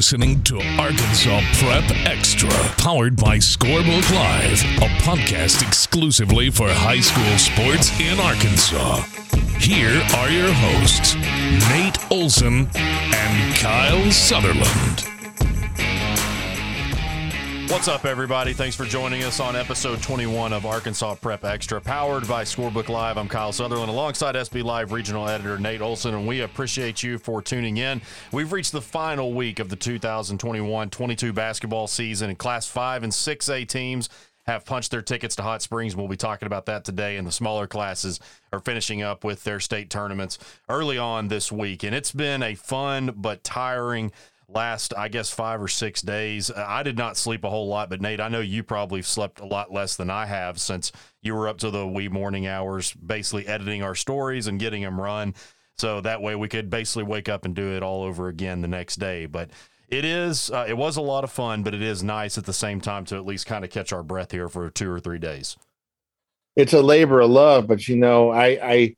listening to Arkansas Prep Extra, powered by Scorebook Live, a podcast exclusively for high school sports in Arkansas. Here are your hosts, Nate Olson and Kyle Sutherland. What's up, everybody? Thanks for joining us on episode 21 of Arkansas Prep Extra, powered by Scorebook Live. I'm Kyle Sutherland, alongside SB Live regional editor Nate Olson, and we appreciate you for tuning in. We've reached the final week of the 2021-22 basketball season, and Class 5 and 6A teams have punched their tickets to Hot Springs. We'll be talking about that today, and the smaller classes are finishing up with their state tournaments early on this week. And it's been a fun but tiring last, 5 or 6 days. I did not sleep a whole lot, but Nate, I know you probably slept a lot less than I have, since you were up to the wee morning hours basically editing our stories and getting them run, so that way we could basically wake up and do it all over again the next day. But it was a lot of fun, but it is nice at the same time to at least kind of catch our breath here for 2 or 3 days. It's a labor of love, but I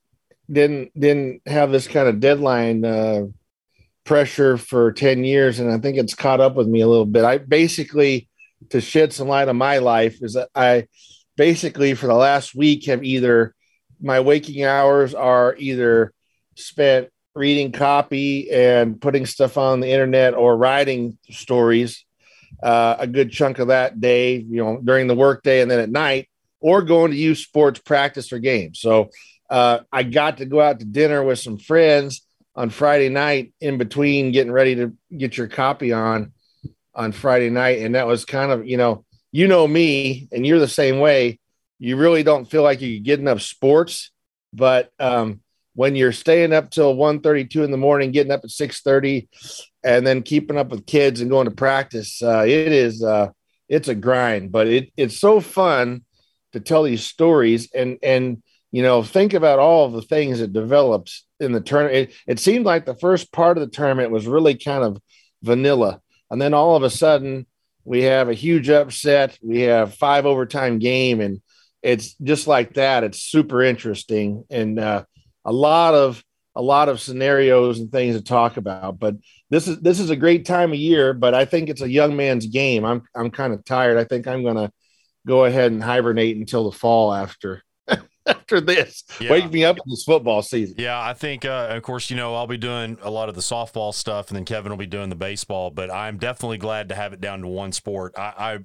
didn't have this kind of deadline pressure for 10 years, and I think it's caught up with me a little bit. I basically, to shed some light on my life, is that I basically for the last week have either my waking hours are either spent reading copy and putting stuff on the internet or writing stories, a good chunk of that day, during the workday, and then at night, or going to youth sports practice or games. So I got to go out to dinner with some friends on Friday night in between getting ready to get your copy on Friday night. And that was kind of, me, and you're the same way. You really don't feel like you get enough sports, but when you're staying up till 1:32 in the morning, getting up at 6:30, and then keeping up with kids and going to practice, it's a grind, but it's so fun to tell these stories and think about all of the things that developed in the tournament. It seemed like the first part of the tournament was really kind of vanilla. And then all of a sudden we have a huge upset. We have 5 overtime game, and it's just like that. It's super interesting. And a lot of scenarios and things to talk about, but this is a great time of year, but I think it's a young man's game. I'm kind of tired. I think I'm going to go ahead and hibernate until the fall after this. Yeah. Wake me up in this football season. Yeah, I think, of course, I'll be doing a lot of the softball stuff, and then Kevin will be doing the baseball, but I'm definitely glad to have it down to one sport.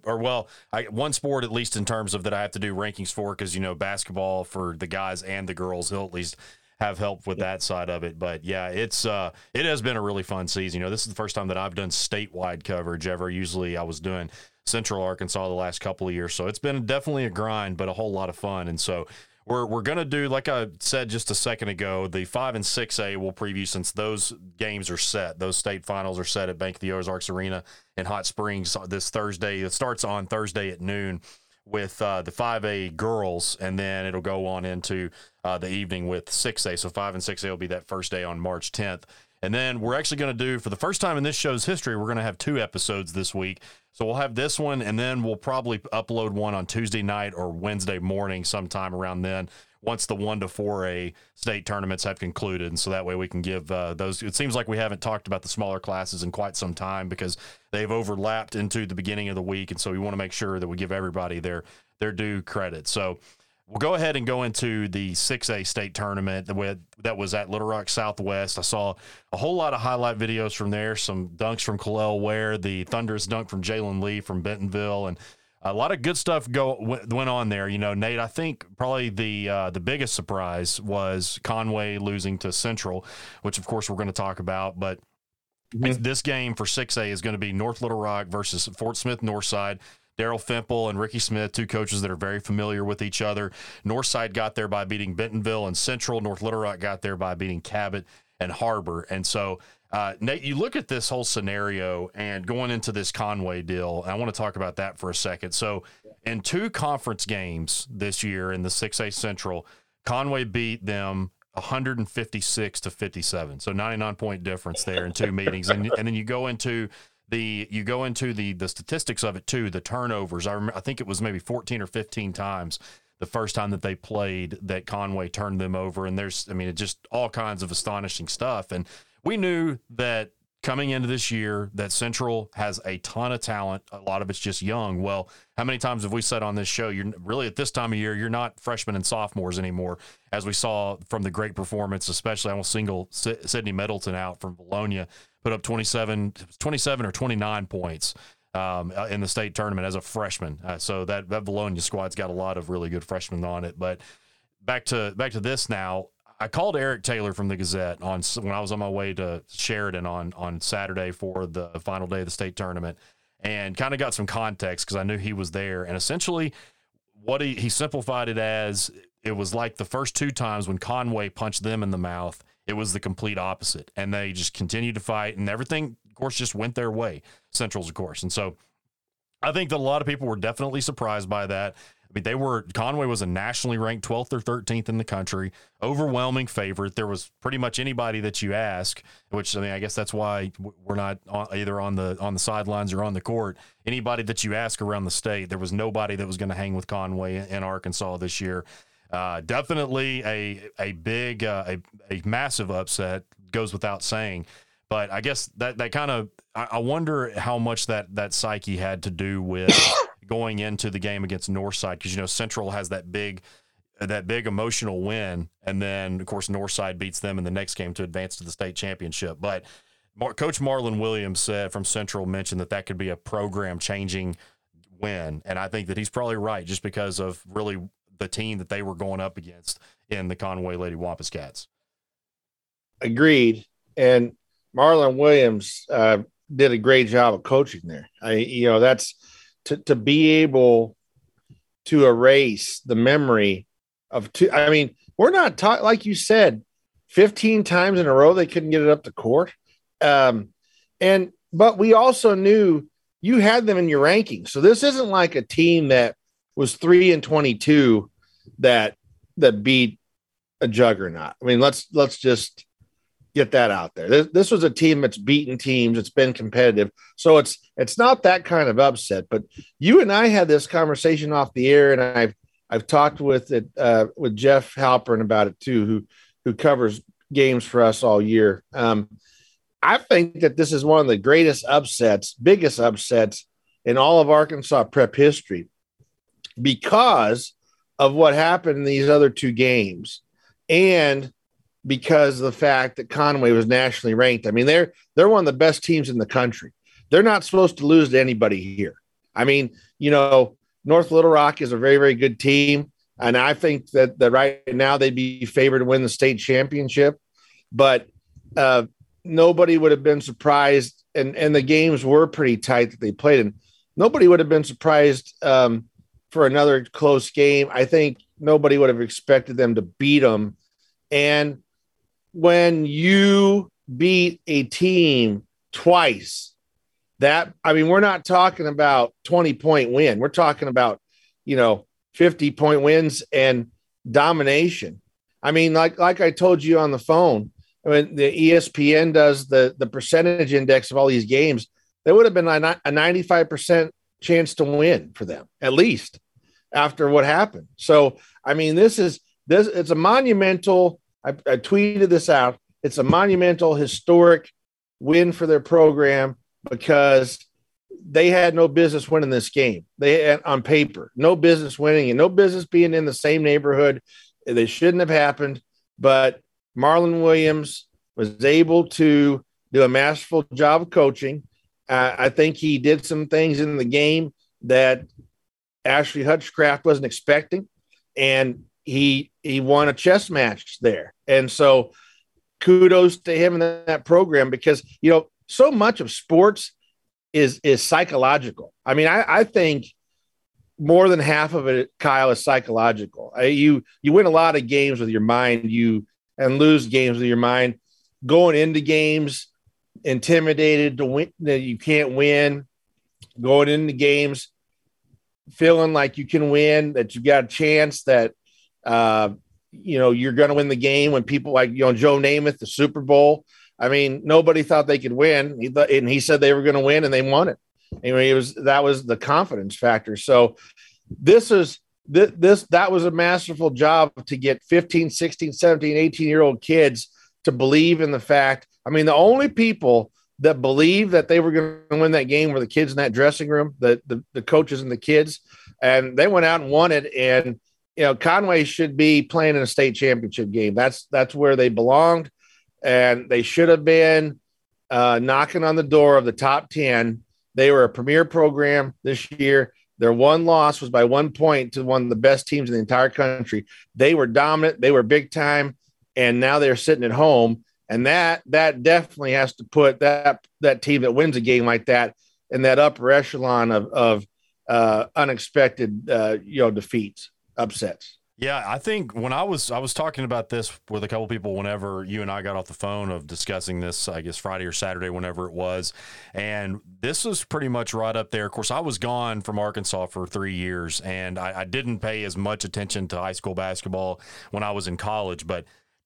One sport, at least in terms of that I have to do rankings for, because, basketball for the guys and the girls, he'll at least have help with that side of it. But yeah, it has been a really fun season. This is the first time that I've done statewide coverage ever. Usually I was doing Central Arkansas the last couple of years. So it's been definitely a grind, but a whole lot of fun. And so we're going to do, like I said just a second ago, the 5 and 6A we'll preview, since those games are set. Those state finals are set at Bank of the Ozarks Arena in Hot Springs this Thursday. It starts on Thursday at noon with the 5A girls, and then it'll go on into the evening with 6A. So 5 and 6A will be that first day on March 10th. And then we're actually going to do, for the first time in this show's history, we're going to have 2 episodes this week. So we'll have this one, and then we'll probably upload one on Tuesday night or Wednesday morning, sometime around then, once the 1 to 4A state tournaments have concluded. And so that way we can give those. It seems like we haven't talked about the smaller classes in quite some time, because they've overlapped into the beginning of the week. And so we want to make sure that we give everybody their due credit. So we'll go ahead and go into the 6A state tournament that was at Little Rock Southwest. I saw a whole lot of highlight videos from there, some dunks from Kalel Ware, the thunderous dunk from Jalen Lee from Bentonville, and a lot of good stuff went on there. Nate, I think probably the biggest surprise was Conway losing to Central, which of course we're going to talk about. But this game for 6A is going to be North Little Rock versus Fort Smith Northside. Daryl Fimple and Ricky Smith, 2 coaches that are very familiar with each other. Northside got there by beating Bentonville and Central. North Little Rock got there by beating Cabot and Harbor. And so, Nate, you look at this whole scenario and going into this Conway deal, I want to talk about that for a second. So in 2 conference games this year in the 6A Central, Conway beat them 156-57. So 99-point difference there in 2 meetings. And then you go into the statistics of it too, the turnovers. I think it was maybe 14 or 15 times the first time that they played that Conway turned them over. And it's just all kinds of astonishing stuff. And we knew that coming into this year that Central has a ton of talent. A lot of it's just young. Well, how many times have we said on this show, you're really at this time of year, you're not freshmen and sophomores anymore, as we saw from the great performance, especially I will single Sydney Middleton out from Bologna, put up 27 or 29 points in the state tournament as a freshman. So that Bologna squad's got a lot of really good freshmen on it. But back to this now. I called Eric Taylor from the Gazette when I was on my way to Sheridan on Saturday for the final day of the state tournament, and kind of got some context because I knew he was there. And essentially what he simplified it as, it was like the first two times when Conway punched them in the mouth, it was the complete opposite. And they just continued to fight, and everything, of course, just went their way, Central's, of course. And so I think that a lot of people were definitely surprised by that. I mean, Conway was a nationally ranked 12th or 13th in the country, overwhelming favorite. There was pretty much anybody that you ask, which, I mean, I guess that's why we're not either on the sidelines or on the court. Anybody that you ask around the state, there was nobody that was going to hang with Conway in Arkansas this year. Definitely a big, a massive upset, goes without saying. But I guess that kind of, I wonder how much that psyche had to do with going into the game against Northside, because, you know, Central has that big emotional win, and then, of course, Northside beats them in the next game to advance to the state championship. But Coach Marlon Williams from Central mentioned that could be a program-changing win, and I think that he's probably right, just because of really the team that they were going up against in the Conway Lady Wampus Cats. Agreed. And Marlon Williams did a great job of coaching there. That's to be able to erase the memory of two. I mean, we're not talking, like you said, 15 times in a row they couldn't get it up to court. But we also knew you had them in your rankings. So this isn't like a team that was 3-22 that beat a juggernaut. I mean, let's just get that out there. This was a team that's beaten teams. It's been competitive. So it's not that kind of upset, but you and I had this conversation off the air, and I've talked with Jeff Halpern about it too, who covers games for us all year. I think that this is one of the biggest upsets in all of Arkansas prep history, because of what happened in these other two games, and because of the fact that Conway was nationally ranked. I mean, they're one of the best teams in the country. They're not supposed to lose to anybody here. I mean, North Little Rock is a very, very good team, and I think that right now they'd be favored to win the state championship. But nobody would have been surprised, and the games were pretty tight that they played in. Nobody would have been surprised for another close game. I think nobody would have expected them to beat them. And when you beat a team twice, we're not talking about 20-point win. We're talking about, 50-point wins and domination. I mean, like I told you on the phone, when the ESPN does the percentage index of all these games, there would have been a 95% chance to win for them, at least, after what happened. So, I mean, it's a monumental, I tweeted this out, it's a monumental, historic win for their program, because they had no business winning this game. They had, on paper, no business winning and no business being in the same neighborhood. They shouldn't have happened, but Marlon Williams was able to do a masterful job of coaching. I think he did some things in the game that Ashley Hutchcraft wasn't expecting, and he won a chess match there. And so kudos to him in that program, because, so much of sports is psychological. I mean, I think more than half of it, Kyle, is psychological. You win a lot of games with your mind, and lose games with your mind. Going into games intimidated to win, that you can't win. Going into games feeling like you can win, that you got a chance, that you're going to win the game, when people like, Joe Namath, the Super Bowl. I mean, nobody thought they could win, and he said they were going to win, and they won it. Anyway, that was the confidence factor. So that was a masterful job to get 15, 16, 17, 18-year-old kids to believe in the fact. I mean, the only people that believed that they were going to win that game were the kids in that dressing room, the coaches and the kids, and they went out and won it. And Conway should be playing in a state championship game. That's where they belonged, and they should have been knocking on the door of the top 10. They were a premier program this year. Their one loss was by 1 point to one of the best teams in the entire country. They were dominant. They were big time, and now they're sitting at home. And that definitely has to put that team that wins a game like that in that upper echelon of unexpected defeats, upsets. Yeah, I think when I was talking about this with a couple people whenever you and I got off the phone of discussing this, I guess Friday or Saturday, whenever it was, and this was pretty much right up there. Of course, I was gone from Arkansas for 3 years, and I didn't pay as much attention to high school basketball when I was in college, but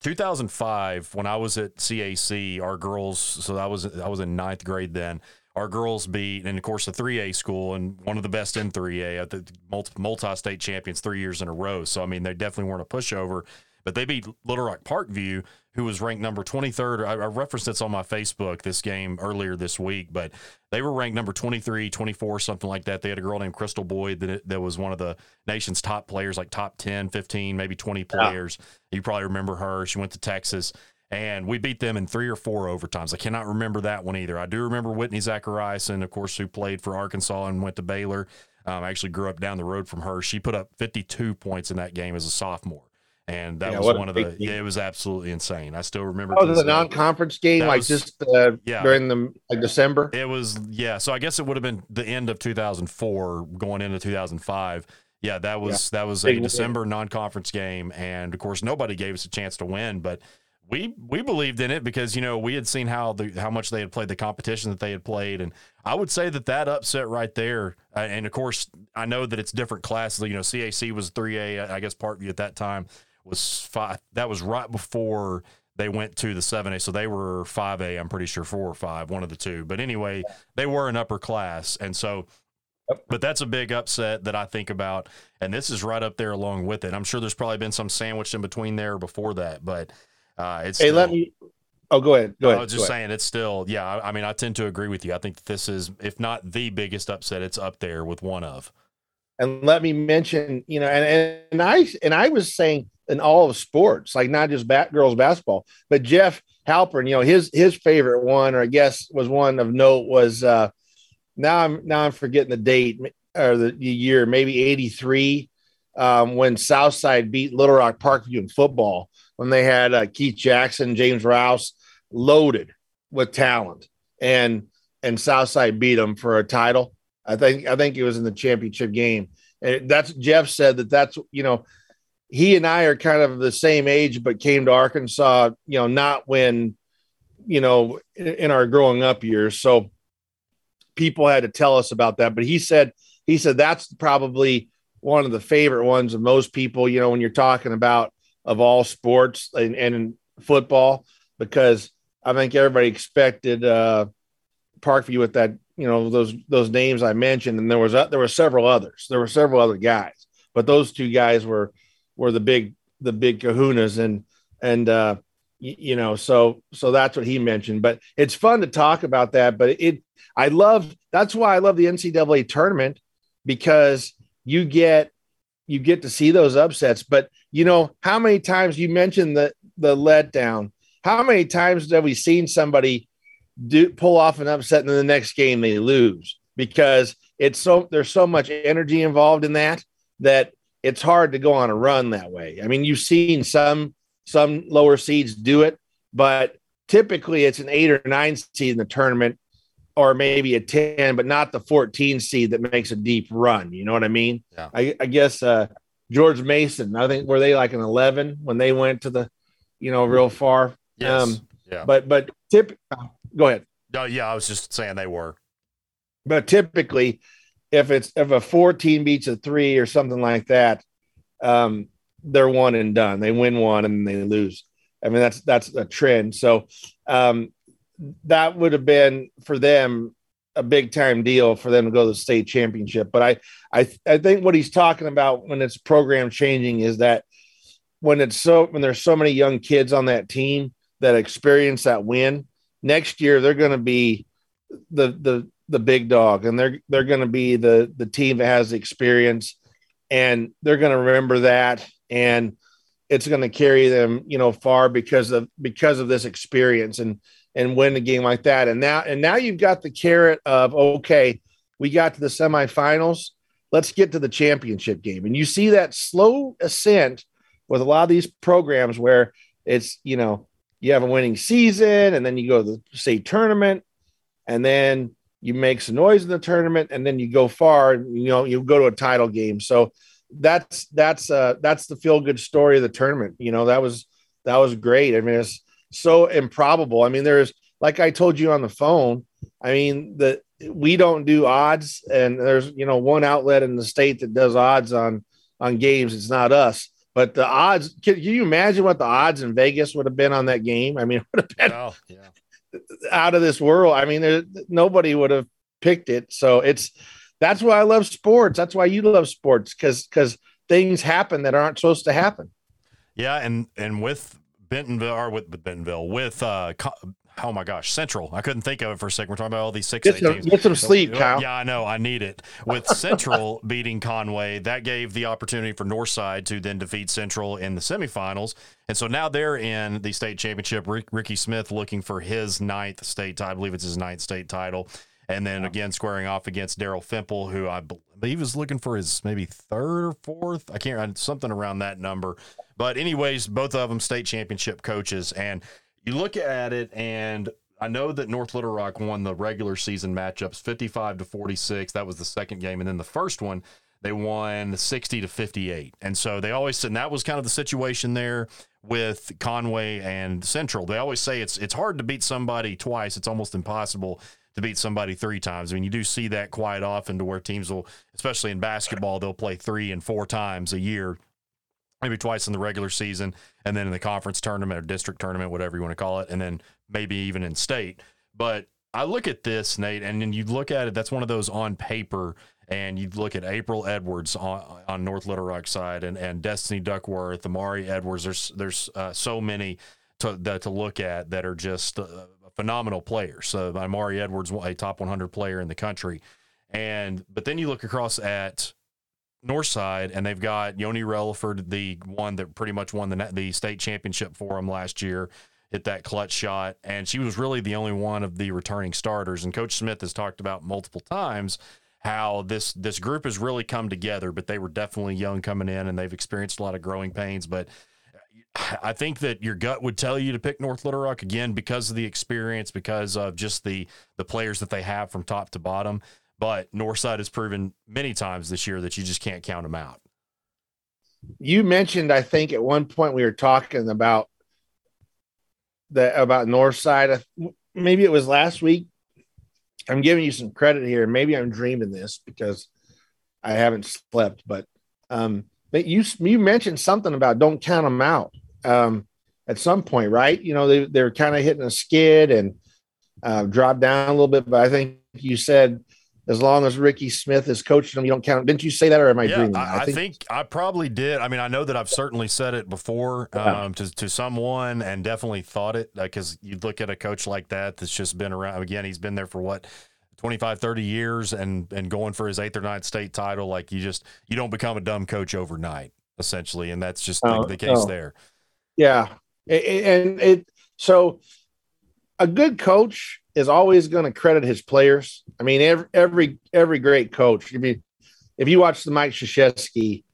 2005, when I was at CAC, our girls, so I was in ninth grade then, our girls beat, and of course, the 3A school and one of the best in 3A at the multi-state champions 3 years in a row. So, I mean, they definitely weren't a pushover, but they beat Little Rock Parkview, who was ranked number 23rd. I referenced this on my Facebook, this game earlier this week, but they were ranked number 23, 24, something like that. They had a girl named Crystal Boyd that was one of the nation's top players, like top 10, 15, maybe 20 players. Yeah. You probably remember her. She went to Texas. And we beat them in 3 or 4 overtimes. I cannot remember that one either. I do remember Whitney Zachariason, of course, who played for Arkansas and went to Baylor. I actually grew up down the road from her. She put up 52 points in that game as a sophomore. And that was one of the – it was absolutely insane. I still remember – Oh, the non-conference game, during the December? It was – yeah, so I guess it would have been the end of 2004 going into 2005. Yeah, that was a December non-conference game. And, of course, nobody gave us a chance to win, but – We believed in it because, we had seen how much they had played, the competition that they had played. And I would say that upset right there, and of course, I know that it's different classes. CAC was 3A, I guess Parkview at that time was 5. That was right before they went to the 7A. So they were 5A, I'm pretty sure 4 or 5, one of the two. But anyway, they were an upper class. And so, but that's a big upset that I think about. And this is right up there along with it. I'm sure there's probably been some sandwiched in between there before that, but it's hey, still, go ahead. I was just saying it's still, yeah, I mean, I tend to agree with you. I think that this is, if not the biggest upset, it's up there with one of. And let me mention, and I was saying in all of sports, like not just girls basketball, but Jeff Halpern, his favorite one, or I guess was one of note, was now I'm forgetting the date or the year, maybe 83, when Southside beat Little Rock Parkview in football, when they had Keith Jackson, James Rouse loaded with talent, and Southside beat them for a title. I think it was in the championship game. And that's Jeff said that's he and I are kind of the same age, but came to Arkansas, not when, in our growing up years. So people had to tell us about that. But he said that's probably one of the favorite ones of most people, when you're talking about of all sports and in football, because I think everybody expected Parkview with that, those names I mentioned, and there were several others. There were several other guys, but those two guys were the big kahunas, and so that's what he mentioned. But it's fun to talk about that. But that's why I love the NCAA tournament, because you get to see those upsets. But how many times you mentioned the letdown? How many times have we seen somebody pull off an upset and then the next game they lose? Because there's so much energy involved in that it's hard to go on a run that way. I mean, you've seen some lower seeds do it, but typically it's an 8 or 9 seed in the tournament, or maybe a 10, but not the 14 seed that makes a deep run. You know what I mean? Yeah. I guess George Mason, I think, were they like an 11 when they went to the, real far? Yes. Yeah. But go ahead. No, yeah, I was just saying they were. But typically, if a 14 beats a 3 or something like that, they're one and done. They win one and they lose. I mean, that's a trend. So that would have been for them a big time deal for them to go to the state championship. But I think what he's talking about when it's program changing is that when there's so many young kids on that team that experience that win, next year they're going to be the big dog, and they're going to be the team that has the experience, and they're going to remember that, and it's going to carry them, far because of this experience and win a game like that. And now you've got the carrot of, okay, we got to the semifinals. Let's get to the championship game. And you see that slow ascent with a lot of these programs where it's, you have a winning season, and then you go to the state tournament, and then you make some noise in the tournament, and then you go far, and, you go to a title game. So that's the feel good story of the tournament. That was great. I mean, it's so improbable. I mean, there's, like I told you on the phone, I mean, we don't do odds, and there's, one outlet in the state that does odds on games. It's not us, but the odds, can you imagine what the odds in Vegas would have been on that game? I mean, it would have been out of this world. I mean, nobody would have picked it. So that's why I love sports. That's why you love sports, because things happen that aren't supposed to happen. Yeah. And with Bentonville, oh my gosh, Central. I couldn't think of it for a second. We're talking about all these 6A teams. Get some sleep, Kyle. Yeah, I know. I need it. With Central beating Conway, that gave the opportunity for Northside to then defeat Central in the semifinals. And so now they're in the state championship. Ricky Smith looking for his 9th state title. I believe it's his 9th state title. And then again, squaring off against Daryl Fimple, who I believe was looking for his maybe 3rd or 4th. I can't remember, something around that number. But anyways, both of them state championship coaches. And you look at it, and I know that North Little Rock won the regular season matchups 55-46. That was the second game. And then the first one, they won 60-58. And so they always said, and that was kind of the situation there with Conway and Central. They always say it's hard to beat somebody twice. It's almost impossible to beat somebody 3 times. I mean, you do see that quite often, to where teams will, especially in basketball, they'll play 3 and 4 times a year, maybe twice in the regular season, and then in the conference tournament or district tournament, whatever you want to call it, and then maybe even in state. But I look at this, Nate, and then you look at it, that's one of those on paper, and you look at April Edwards on North Little Rock side, and Destiny Duckworth, Amari Edwards. There's so many to look at that are just phenomenal players. So Amari Edwards, a top 100 player in the country. But then you look across at Northside, and they've got Yoni Relaford, the one that pretty much won the state championship for them last year, hit that clutch shot, and she was really the only one of the returning starters. And Coach Smith has talked about multiple times how this group has really come together, but they were definitely young coming in, and they've experienced a lot of growing pains. But I think that your gut would tell you to pick North Little Rock, again, because of the experience, because of just the players that they have from top to bottom. But Northside has proven many times this year that you just can't count them out. You mentioned, I think at one point we were talking about Northside. Maybe it was last week. I'm giving you some credit here. Maybe I'm dreaming this because I haven't slept, but you mentioned something about don't count them out at some point, right? They're kind of hitting a skid and dropped down a little bit, but I think you said, as long as Ricky Smith is coaching them, you don't count. Didn't you say that, or am I dreaming? I think I probably did. I mean, I know that I've certainly said it before to someone, and definitely thought it, because you look at a coach like that that's just been around. Again, he's been there for 25, 30 years and going for his 8th or 9th state title. Like, you don't become a dumb coach overnight, essentially. And that's just the case there. Yeah. So a good coach is always going to credit his players. I mean, every great coach. I mean, if you watch the Mike Krzyzewski,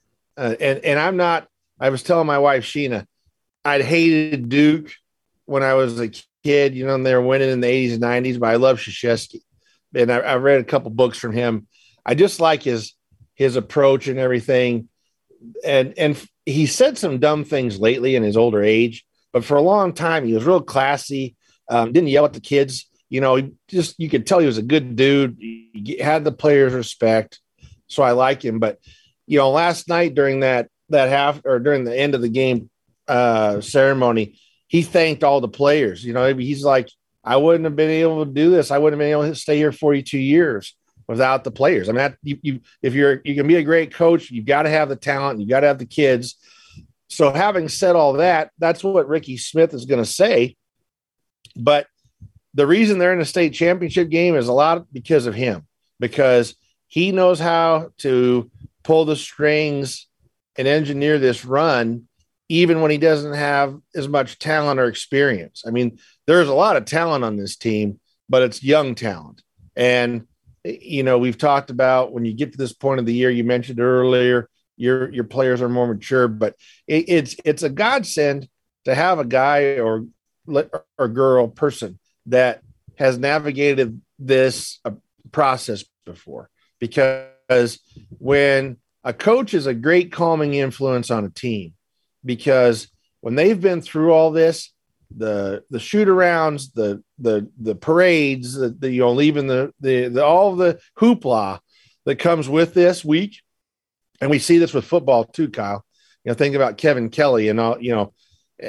I was telling my wife, Sheena, I'd hated Duke when I was a kid, and they were winning in the 80s and 90s, but I love Krzyzewski. And I read a couple books from him. I just like his approach and everything. And he said some dumb things lately in his older age, but for a long time, he was real classy. Didn't yell at the kids. You could tell he was a good dude. He had the players' respect. So I like him. But, last night during that half, or during the end of the game ceremony, he thanked all the players. He's like, I wouldn't have been able to do this. I wouldn't have been able to stay here 42 years without the players. I mean, if you can be a great coach, you've got to have the talent, you've got to have the kids. So having said all that, that's what Ricky Smith is going to say. But the reason they're in the state championship game is a lot because of him, because he knows how to pull the strings and engineer this run, even when he doesn't have as much talent or experience. I mean, there's a lot of talent on this team, but it's young talent. And, you know, we've talked about when you get to this point of the year, you mentioned earlier, your players are more mature, but it's a godsend to have a guy or girl person that has navigated this process before, because when a coach is a great calming influence on a team, because when they've been through all this, the shoot arounds, the parades, the you know, leaving the all the hoopla that comes with this week, and we see this with football too, Kyle. You know, think about Kevin Kelly and all. You know,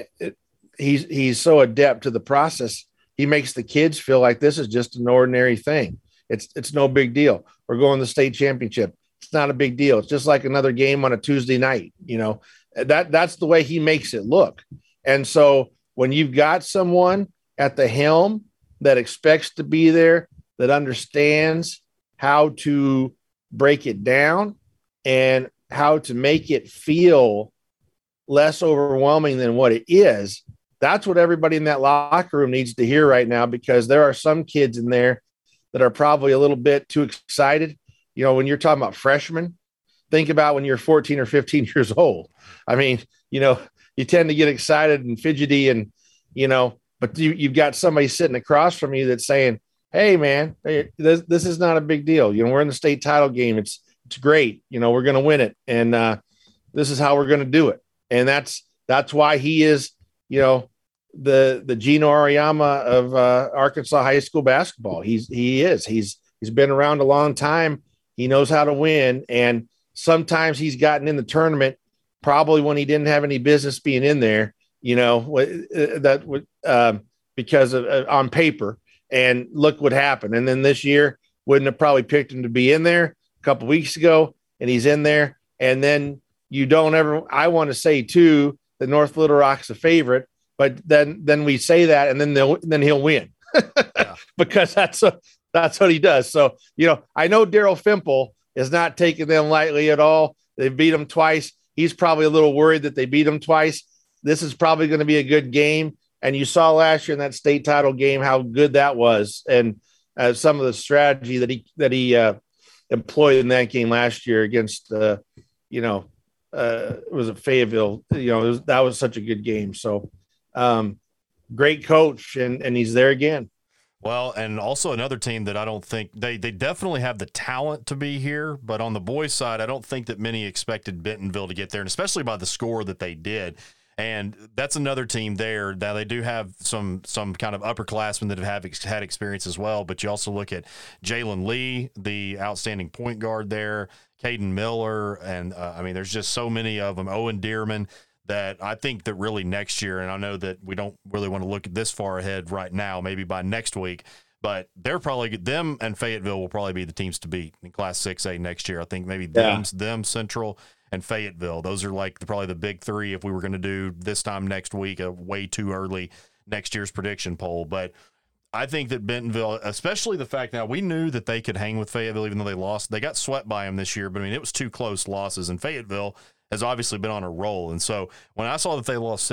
he's so adept to the process. He makes the kids feel like this is just an ordinary thing. It's no big deal. We're going to the state championship. It's not a big deal. It's just like another game on a Tuesday night. You know, that's the way he makes it look. And so when you've got someone at the helm that expects to be there, that understands how to break it down and how to make it feel less overwhelming than what it is, that's what everybody in that locker room needs to hear right now, because there are some kids in there that are probably a little bit too excited. You know, when you're talking about freshmen, think about when you're 14 or 15 years old. I mean, you know, you tend to get excited and fidgety and, you know, but you've got somebody sitting across from you that's saying, hey, man, this is not a big deal. You know, we're in the state title game. It's great. You know, we're going to win it. And this is how we're going to do it. And that's why he is, you know, the Gino Auriemma of Arkansas high school basketball. He's been around a long time. He knows how to win. And sometimes he's gotten in the tournament probably when he didn't have any business being in there, you know, because of on paper, and look what happened. And then this year wouldn't have probably picked him to be in there a couple of weeks ago, and he's in there. And then you don't ever, I want to say too, that North Little Rock's a favorite, but then we say that, and then he'll win because that's what he does. So, you know, I know Daryl Fimple is not taking them lightly at all. They beat him twice. He's probably a little worried that they beat him twice. This is probably going to be a good game. And you saw last year in that state title game how good that was, and some of the strategy that he employed in that game last year against, you know, it was a Fayetteville. You know, that was such a good game. So great coach, and he's there again. Well, and also another team that I don't think they definitely have the talent to be here, but on the boys' side, I don't think that many expected Bentonville to get there, and especially by the score that they did. And that's another team there that they do have some kind of upperclassmen that have had experience as well. But you also look at Jalen Lee, the outstanding point guard there, Caden Miller, and I mean, there's just so many of them. Owen Dearman. That I think that really next year, and I know that we don't really want to look this far ahead right now, maybe by next week, but they're probably, them and Fayetteville will probably be the teams to beat in Class 6A next year. I think maybe them, Central, and Fayetteville. Those are like probably the big three if we were going to do this time next week, a way too early next year's prediction poll. But I think that Bentonville, especially the fact now we knew that they could hang with Fayetteville even though they lost. They got swept by them this year, but I mean, it was two close losses, and Fayetteville has obviously been on a roll. And so when I saw that they lost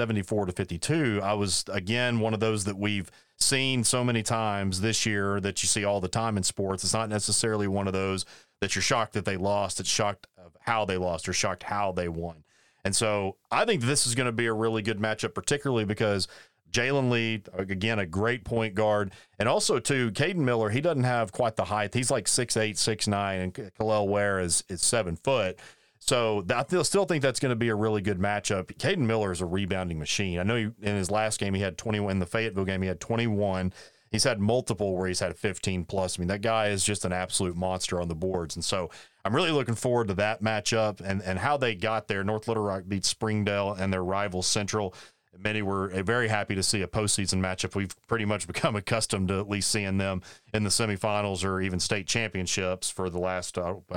74-52, I was, again, one of those that we've seen so many times this year that you see all the time in sports. It's not necessarily one of those that you're shocked that they lost. It's shocked of how they lost or shocked how they won. And so I think this is going to be a really good matchup, particularly because Jalen Lee, again, a great point guard. And also, too, Caden Miller, he doesn't have quite the height. He's like 6'8", 6'9", and Kalel Ware is 7 foot. So I still think that's going to be a really good matchup. Caden Miller is a rebounding machine. I know in his last game he had 21. In the Fayetteville game he had 21. He's had multiple where he's had 15+. I mean, that guy is just an absolute monster on the boards. And so I'm really looking forward to that matchup and how they got there. North Little Rock beat Springdale and their rival Central. Many were very happy to see a postseason matchup. We've pretty much become accustomed to at least seeing them in the semifinals or even state championships for the last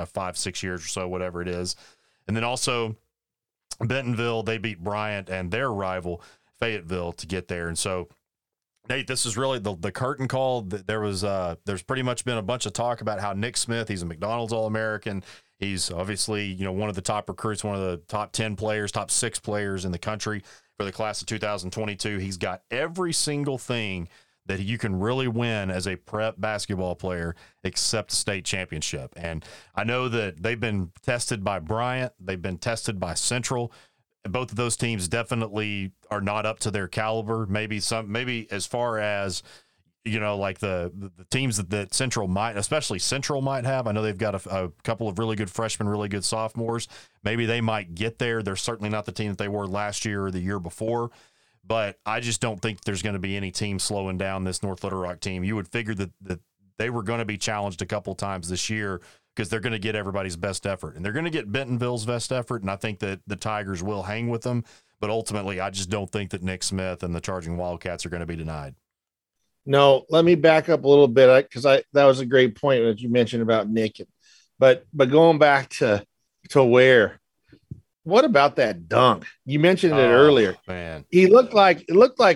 5-6 years or so, whatever it is. And then also Bentonville, they beat Bryant and their rival Fayetteville to get there. And so Nate, this is really the curtain call. There's pretty much been a bunch of talk about how Nick Smith, he's a McDonald's All-American. He's obviously, one of the top recruits, one of the top 10 players, top 6 players in the country for the class of 2022. He's got every single thing that you can really win as a prep basketball player except the state championship. And I know that they've been tested by Bryant. They've been tested by Central. Both of those teams definitely are not up to their caliber. Maybe as far as, like the teams that Central might, especially Central might have. I know they've got a couple of really good freshmen, really good sophomores. Maybe they might get there. They're certainly not the team that they were last year or the year before. But I just don't think there's going to be any team slowing down this North Little Rock team. You would figure that they were going to be challenged a couple times this year because they're going to get everybody's best effort. And they're going to get Bentonville's best effort, and I think that the Tigers will hang with them. But ultimately, I just don't think that Nick Smith and the Charging Wildcats are going to be denied. No, let me back up a little bit because that was a great point that you mentioned about Nick. But going back to where, what about that dunk? You mentioned it earlier. Man, it looked like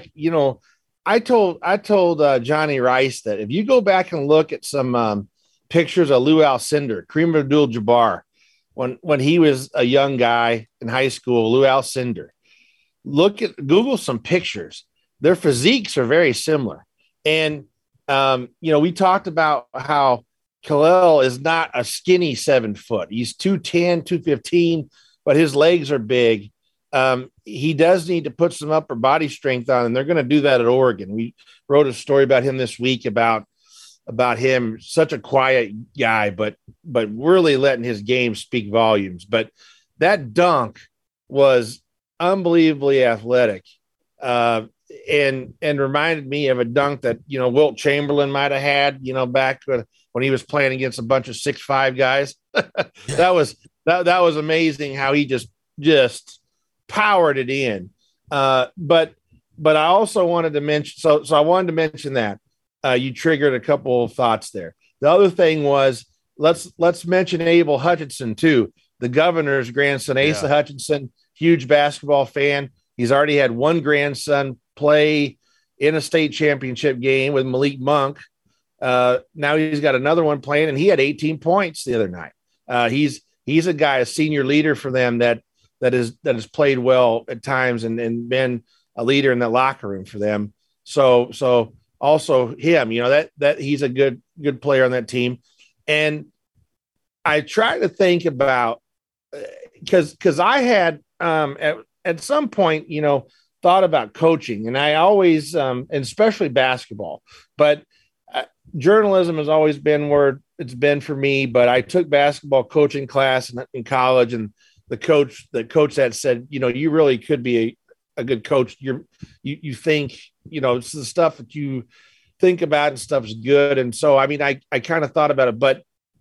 I told Johnny Rice that if you go back and look at some pictures of Lou Alcindor, Kareem Abdul-Jabbar, when he was a young guy in high school, Lou Alcindor, Google some pictures. Their physiques are very similar. And, we talked about how Kalel is not a skinny 7 foot. He's 210, 215, but his legs are big. He does need to put some upper body strength on, and they're going to do that at Oregon. We wrote a story about him this week about him, such a quiet guy, but really letting his game speak volumes. But that dunk was unbelievably athletic. And reminded me of a dunk that, Wilt Chamberlain might have had, back when he was playing against a bunch of 6'5" guys. That was amazing how he just powered it in. But I also wanted to mention, so I wanted to mention that you triggered a couple of thoughts there. The other thing was, let's mention Abel Hutchinson too, the governor's grandson. Asa Hutchinson, huge basketball fan. He's already had one grandson play in a state championship game with Malik Monk. Now he's got another one playing, and he had 18 points the other night. He's a guy, a senior leader for them that has played well at times and been a leader in that locker room for them. So also him, that he's a good player on that team. And I try to think about, because I had at some point, thought about coaching, and I always, and especially basketball, but journalism has always been where it's been for me. But I took basketball coaching class in college, and the coach that said, you really could be a good coach. You think, it's the stuff that you think about and stuff is good. And so, I kind of thought about it, but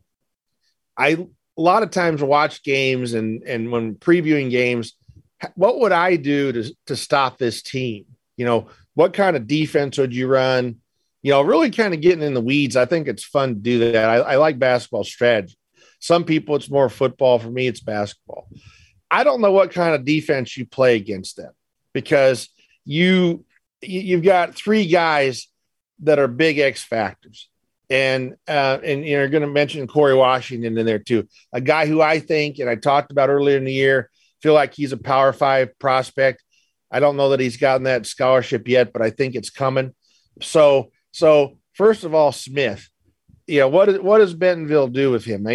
a lot of times watch games and when previewing games, what would I do to stop this team? What kind of defense would you run? Really kind of getting in the weeds. I think it's fun to do that. I like basketball strategy. Some people, it's more football. For me, it's basketball. I don't know what kind of defense you play against them, because you've got 3 guys that are big X factors. And you're going to mention Corey Washington in there too, a guy who I think, and I talked about earlier in the year, feel like he's a Power 5 prospect. I don't know that he's gotten that scholarship yet, but I think it's coming. So first of all, Smith, what does Bentonville do with him?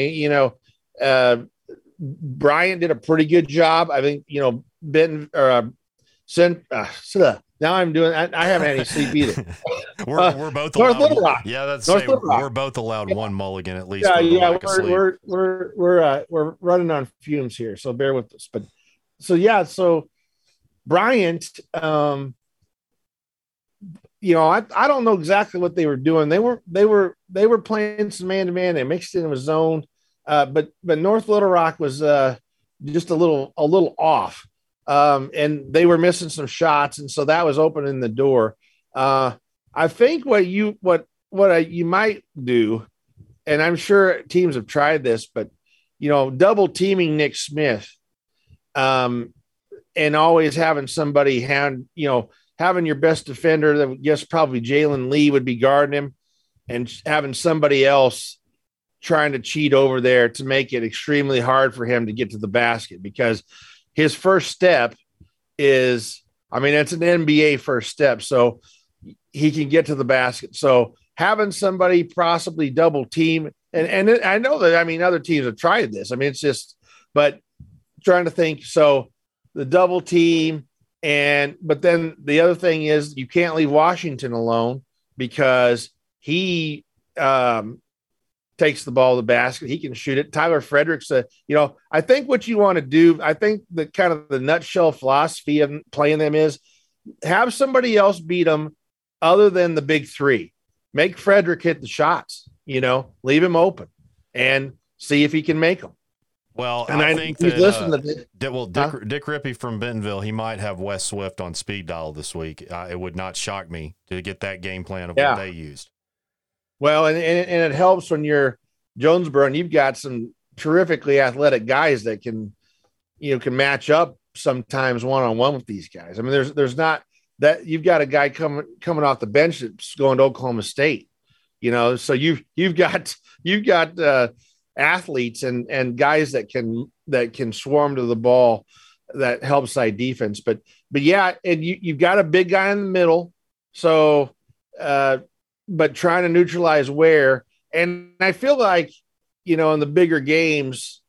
Bryant did a pretty good job. I think, now I'm doing, I haven't had any sleep either. We're both allowed. North Little Rock. Yeah, that's we're both allowed one mulligan at least. Yeah. We're running on fumes here, so bear with us. But so Bryant, I don't know exactly what they were doing. They were playing some man-to-man. They mixed it in a zone, but North Little Rock was just a little off. And they were missing some shots, and so that was opening the door. I think what you might do, and I'm sure teams have tried this, but double teaming Nick Smith, and always having somebody have having your best defender, that would guess probably Jalen Lee would be guarding him, and having somebody else trying to cheat over there to make it extremely hard for him to get to the basket, because his first step is, I mean, it's an NBA first step, so he can get to the basket. So having somebody possibly double team, and I know that, I mean, other teams have tried this. I mean, it's just, but trying to think. So the double team, but then the other thing is you can't leave Washington alone, because he takes the ball to the basket. He can shoot it. Tyler Frederick's I think what you want to do, I think the kind of the nutshell philosophy of playing them is have somebody else beat them other than the big three. Make Frederick hit the shots, leave him open and see if he can make them. Well, and I think that Dick Rippey from Bentonville, he might have Wes Swift on speed dial this week. It would not shock me to get that game plan of what they used. Well, and it helps when you're Jonesboro and you've got some terrifically athletic guys that can match up sometimes one-on-one with these guys. I mean, there's not that you've got a guy coming off the bench that's going to Oklahoma State, so you've got athletes and guys that can swarm to the ball that help side defense. But yeah, and you've got a big guy in the middle. So, but trying to neutralize Ware. And I feel like, in the bigger games,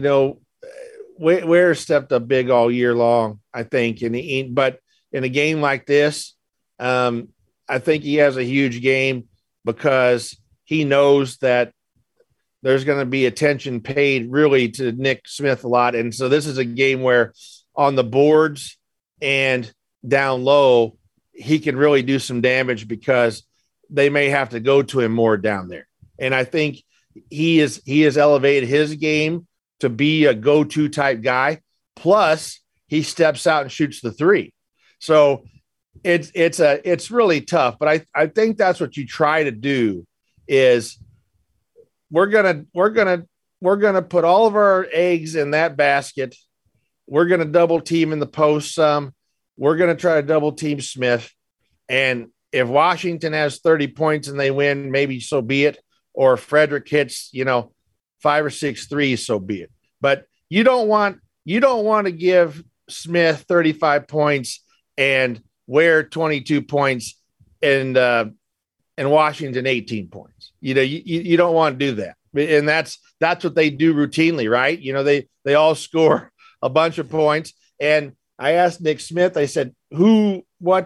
Ware stepped up big all year long, I think. But in a game like this, I think he has a huge game because he knows that there's going to be attention paid really to Nick Smith a lot. And so this is a game where on the boards and down low, he can really do some damage because they may have to go to him more down there. And I think he has elevated his game to be a go-to type guy. Plus he steps out and shoots the three. So it's really tough, but I think that's what you try to do is we're going to put all of our eggs in that basket. We're going to double team in the post some. We're going to try to double team Smith. And if Washington has 30 points and they win, maybe so be it. Or if Frederick hits, 5 or 6 threes, so be it. But you don't want to give Smith 35 points and Ware 22 points and Washington 18 points. You don't want to do that. And that's what they do routinely, right? They all score a bunch of points. And I asked Nick Smith, I said, what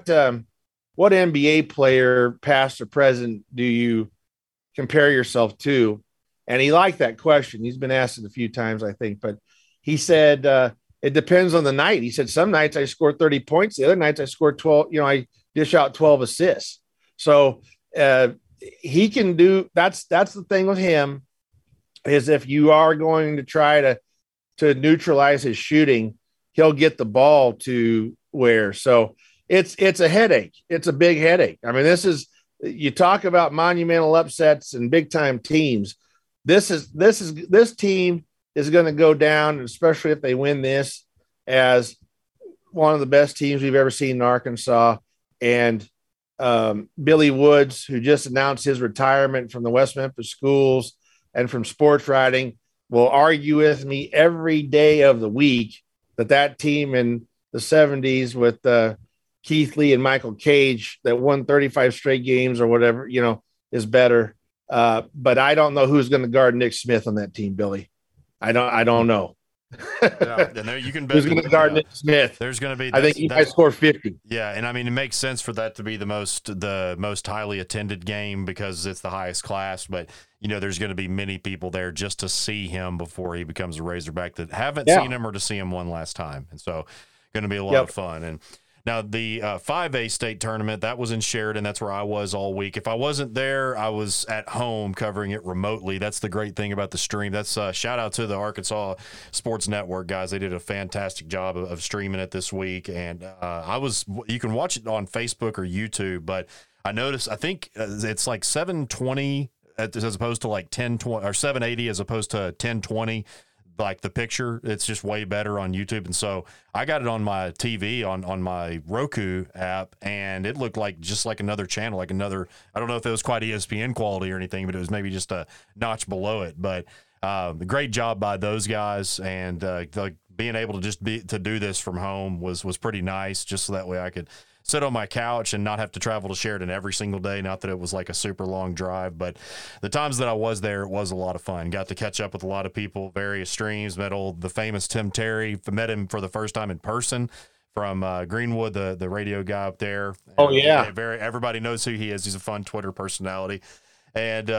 NBA player, past or present, do you compare yourself to? And he liked that question. He's been asked it a few times, I think, but he said, it depends on the night. He said, some nights I score 30 points. The other nights I score 12, I dish out 12 assists. So he can do, that's the thing with him, is if you are going to try to neutralize his shooting, he'll get the ball to Ware. So it's a headache. It's a big headache. I mean, you talk about monumental upsets and big time teams. This team is going to go down, especially if they win this, as one of the best teams we've ever seen in Arkansas. And Billy Woods, who just announced his retirement from the West Memphis schools and from sports writing, will argue with me every day of the week that team in the 70s with Keith Lee and Michael Cage that won 35 straight games or whatever, is better. But I don't know who's going to guard Nick Smith on that team, Billy. I don't know. Yeah, and there you can bet who's going to guard Nick Smith. There's going to be. I think he might score 50. Yeah, and I mean it makes sense for that to be the most highly attended game because it's the highest class. But there's going to be many people there just to see him before he becomes a Razorback that haven't seen him or to see him one last time, and so going to be a lot of fun. And now the 5A state tournament, that was in Sheridan. That's where I was all week. If I wasn't there, I was at home covering it remotely. That's the great thing about the stream. That's shout out to the Arkansas Sports Network guys. They did a fantastic job of streaming it this week. And you can watch it on Facebook or YouTube, but I think it's like 720 as opposed to like 1020 or 780 as opposed to 1020. like the picture. It's just way better on YouTube. And so I got it on my TV on my Roku app, and it looked like just like another channel, like another, I don't know if it was quite ESPN quality or anything, but it was maybe just a notch below it. But great job by those guys, and being able to just to do this from home was pretty nice, just so that way I could sit on my couch and not have to travel to Sheridan every single day. Not that it was like a super long drive, but the times that I was there, it was a lot of fun. Got to catch up with a lot of people, various streams, met the famous Tim Terry, met him for the first time in person from Greenwood, the radio guy up there. Oh, yeah. Everybody knows who he is. He's a fun Twitter personality. And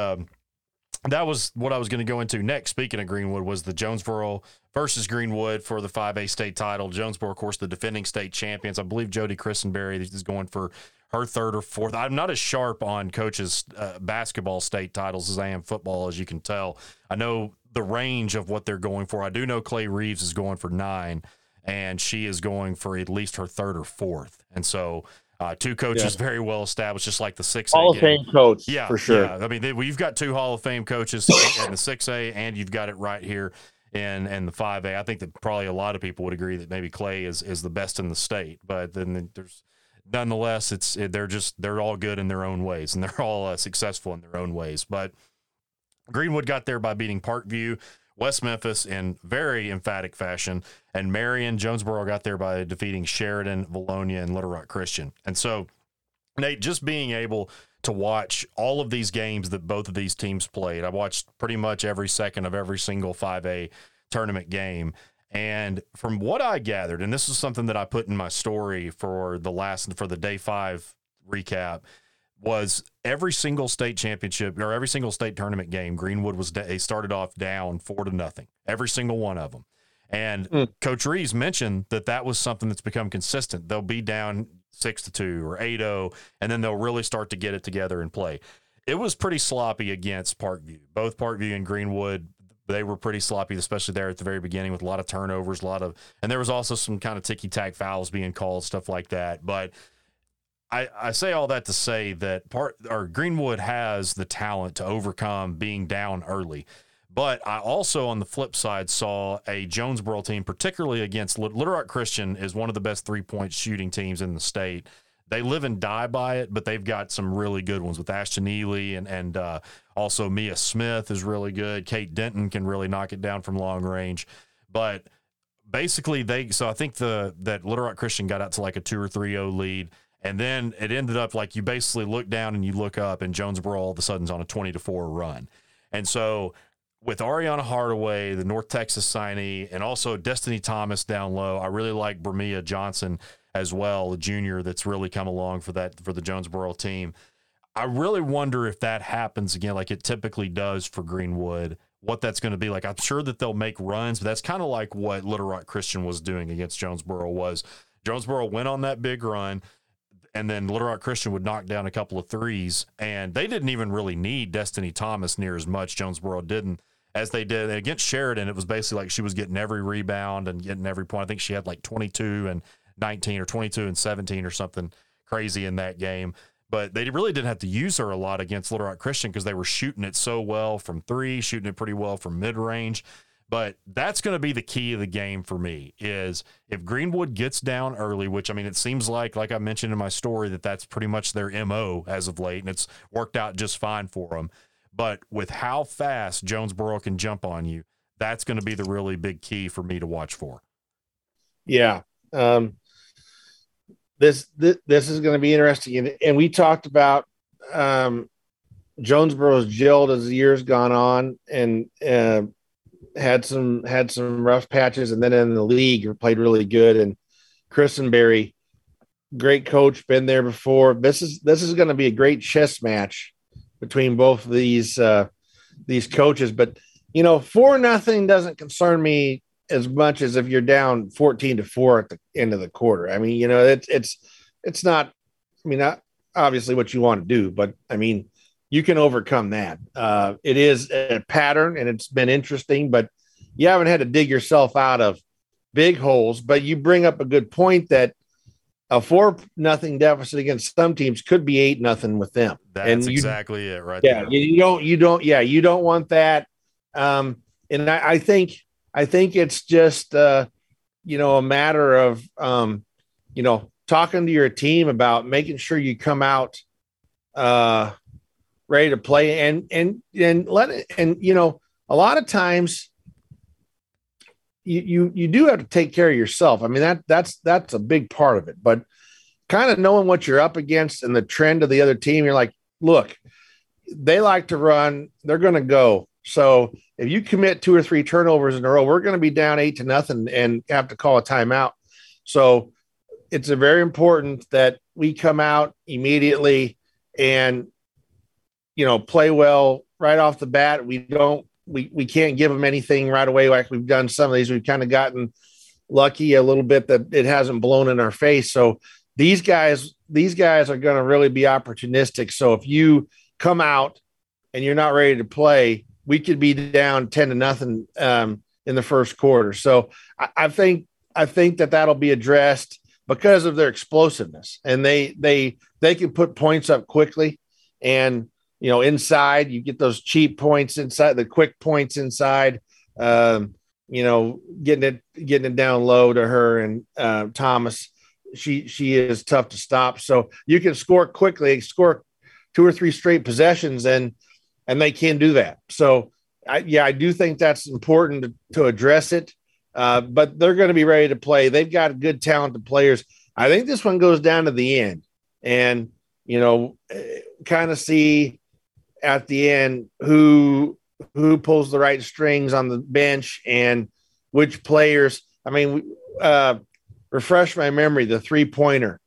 that was what I was going to go into next. Speaking of Greenwood, was the Jonesboro versus Greenwood for the 5A state title. Jonesboro, of course, the defending state champions. I believe Jody Christenberry is going for her third or fourth. I'm not as sharp on coaches' basketball state titles as I am football, as you can tell. I know the range of what they're going for. I do know Clay Reeves is going for 9, and she is going for at least her third or fourth. And so two coaches very well established, just like the 6A. Hall of Fame coach, for sure. Yeah. I mean, you've got 2 Hall of Fame coaches in the 6A, and you've got it right here in the 5A. I think that probably a lot of people would agree that maybe Clay is the best in the state, but then there's nonetheless, they're all good in their own ways, and they're all successful in their own ways. But Greenwood got there by beating Parkview, West Memphis in very emphatic fashion, and Marion. Jonesboro got there by defeating Sheridan, Valonia, and Little Rock Christian. And so, Nate, just being able to watch all of these games that both of these teams played, I watched pretty much every second of every single 5A tournament game. And from what I gathered, and this is something that I put in my story for the day 5 recap, was every single state championship or every single state tournament game, Greenwood they started off down 4-0, every single one of them. And Coach Reeves mentioned that was something that's become consistent. They'll be down 6-2 or 8-0, and then they'll really start to get it together and play. It was pretty sloppy against Parkview. Both Parkview and Greenwood, they were pretty sloppy, especially there at the very beginning with a lot of turnovers, and there was also some kind of ticky-tack fouls being called, stuff like that. But I say all that to say that Greenwood has the talent to overcome being down early. But I also, on the flip side, saw a Jonesboro team, particularly against Little Rock Christian, is one of the best 3-point shooting teams in the state. They live and die by it, but they've got some really good ones with Ashton Ely and also Mia Smith is really good. Kate Denton can really knock it down from long range. But basically, I think that Little Rock Christian got out to like a 2 or 3-0 lead. And then it ended up like you basically look down and you look up, and Jonesboro all of a sudden is on a 20-4 run. And so with Ariana Hardaway, the North Texas signee, and also Destiny Thomas down low, I really like Bramia Johnson as well, a junior that's really come along for the Jonesboro team. I really wonder if that happens again, like it typically does for Greenwood, what that's going to be like. I'm sure that they'll make runs, but that's kind of like what Little Rock Christian was doing against Jonesboro. Jonesboro went on that big run, and then Little Rock Christian would knock down a couple of threes, and they didn't even really need Destiny Thomas near as much, Jonesboro didn't, as they did. Against Sheridan, it was basically like she was getting every rebound and getting every point. I think she had like 22 and 19 or 22 and 17 or something crazy in that game. But they really didn't have to use her a lot against Little Rock Christian because they were shooting it so well from 3, shooting it pretty well from mid-range. But that's going to be the key of the game for me, is if Greenwood gets down early, which, I mean, it seems like I mentioned in my story, that's pretty much their MO as of late, and it's worked out just fine for them. But with how fast Jonesboro can jump on you, that's going to be the really big key for me to watch for. Yeah. This is going to be interesting. And we talked about Jonesboro's gelled as the years gone on, and had some rough patches, and then in the league played really good. And Christenberry, great coach, been there before. This is going to be a great chess match between both of these coaches. But 4-0 doesn't concern me as much as if you're down 14-4 at the end of the quarter. I mean, it's not. I mean, not obviously what you want to do, but I mean, you can overcome that. It is a pattern, and it's been interesting, but you haven't had to dig yourself out of big holes. But you bring up a good point that a 4-0 deficit against some teams could be 8-0 with them. That's exactly it, right? Yeah, there. you don't want that. And I think I think it's just a matter of talking to your team about making sure you come out ready to play and let it. And a lot of times you do have to take care of yourself. I mean, that's a big part of it, but kind of knowing what you're up against and the trend of the other team, you're like, look, they like to run, they're going to go. So if you commit 2 or 3 turnovers in a row, we're going to be down 8-0 and have to call a timeout. So it's very important that we come out immediately and, play well right off the bat. We can't give them anything right away. Like we've done some of these, we've kind of gotten lucky a little bit that it hasn't blown in our face. So these guys are going to really be opportunistic. So if you come out and you're not ready to play, we could be down 10-0 in the first quarter. So I think that'll be addressed because of their explosiveness, and they can put points up quickly. And inside you get those cheap points inside, the quick points inside. Getting it down low to her and Thomas. She is tough to stop. So you can score quickly, score 2 or 3 straight possessions, and they can do that. So I do think that's important to address it. But they're going to be ready to play. They've got good talented players. I think this one goes down to the end, and kind of see at the end who pulls the right strings on the bench and which players. I mean, refresh my memory. The 3-pointer,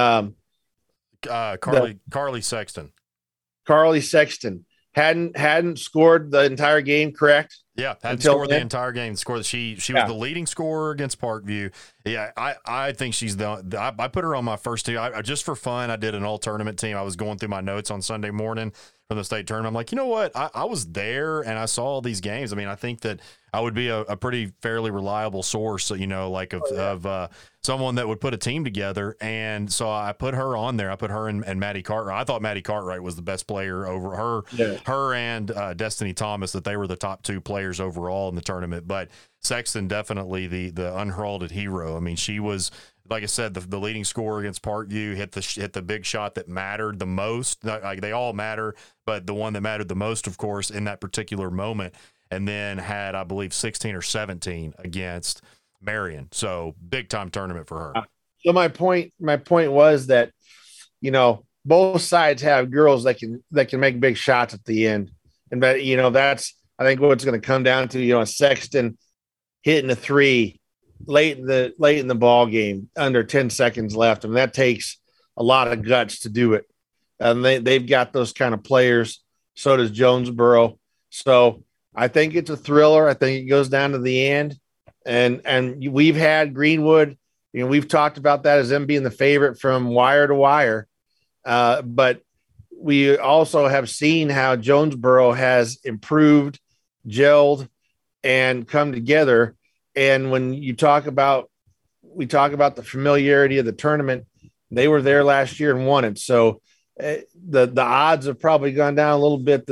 Carly Sexton. Carly Sexton hadn't scored the entire game, correct? Yeah, hadn't scored the entire game. She was the leading scorer against Parkview. Yeah, I think she's I put her on my first team. I just for fun, I did an all-tournament team. I was going through my notes on Sunday morning from the state tournament. I'm like, you know what? I was there and I saw all these games. I mean, I think that I would be a pretty fairly reliable source, of someone that would put a team together. And so I put her on there. I put her and Maddie Cartwright. I thought Maddie Cartwright was the best player over her. Yeah. Her and Destiny Thomas, that they were the top 2 players overall in the tournament. But Sexton, definitely the unheralded hero. I mean, she was, like I said, the leading scorer against Parkview, hit the big shot that mattered the most. Like they all matter, but the one that mattered the most, of course, in that particular moment. And then had, I believe, 16 or 17 against Marion. So big time tournament for her. So my point was that, both sides have girls that can make big shots at the end. And that's, I think, what it's going to come down to, a Sexton hitting a 3 late in the ball game under 10 seconds left. I mean, that takes a lot of guts to do it. And they've got those kind of players. So does Jonesboro. So I think it's a thriller. I think it goes down to the end. And we've had Greenwood, we've talked about that as them being the favorite from wire to wire. But we also have seen how Jonesboro has improved, gelled, and come together. And when we talk about the familiarity of the tournament, they were there last year and won it. So the odds have probably gone down a little bit.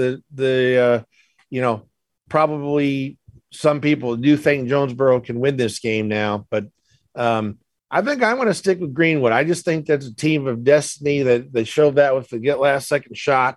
Probably some people do think Jonesboro can win this game now, but I think I'm going to stick with Greenwood. I just think that's a team of destiny that they showed that with the last second shot.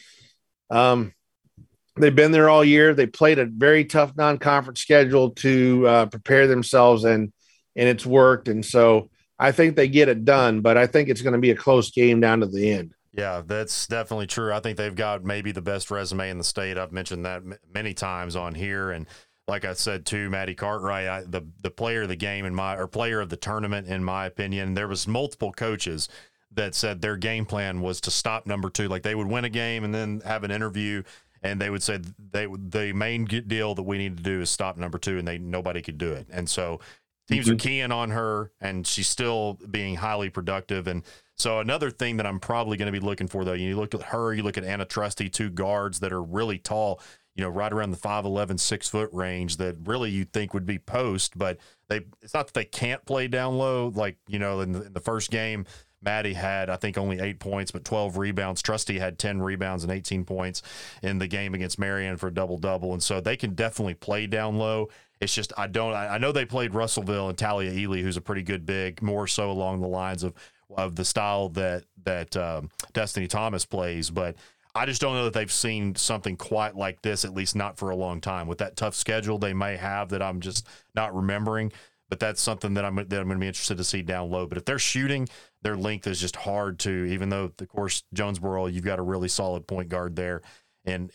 They've been there all year. They played a very tough non-conference schedule to prepare themselves, and it's worked. And so I think they get it done, but I think it's going to be a close game down to the end. Yeah, that's definitely true. I think they've got maybe the best resume in the state. I've mentioned that many times on here. And like I said, too, Maddie Cartwright, the player of the game player of the tournament, in my opinion. There was multiple coaches that said their game plan was to stop number 2. Like they would win a game and then have an interview, and they would say the main deal that we need to do is stop number 2, and nobody could do it. And so teams are keying on her, and she's still being highly productive. And so another thing that I'm probably going to be looking for, though, you look at her, you look at Anna Trusty, 2 guards that are really tall, right around the 5'11", 6 foot range that really you'd think would be post, but it's not that they can't play down low. Like, in the first game, Maddie had, I think, only 8 points, but 12 rebounds. Trusty had 10 rebounds and 18 points in the game against Marion for a double-double. And so they can definitely play down low. It's just I know they played Russellville and Talia Ely, who's a pretty good big, more so along the lines of the style that Destiny Thomas plays, but I just don't know that they've seen something quite like this, at least not for a long time. With that tough schedule they may have that I'm just not remembering, but that's something that I'm going to be interested to see down low. But if they're shooting, their length is just hard to, even though, of course, Jonesboro, you've got a really solid point guard there, and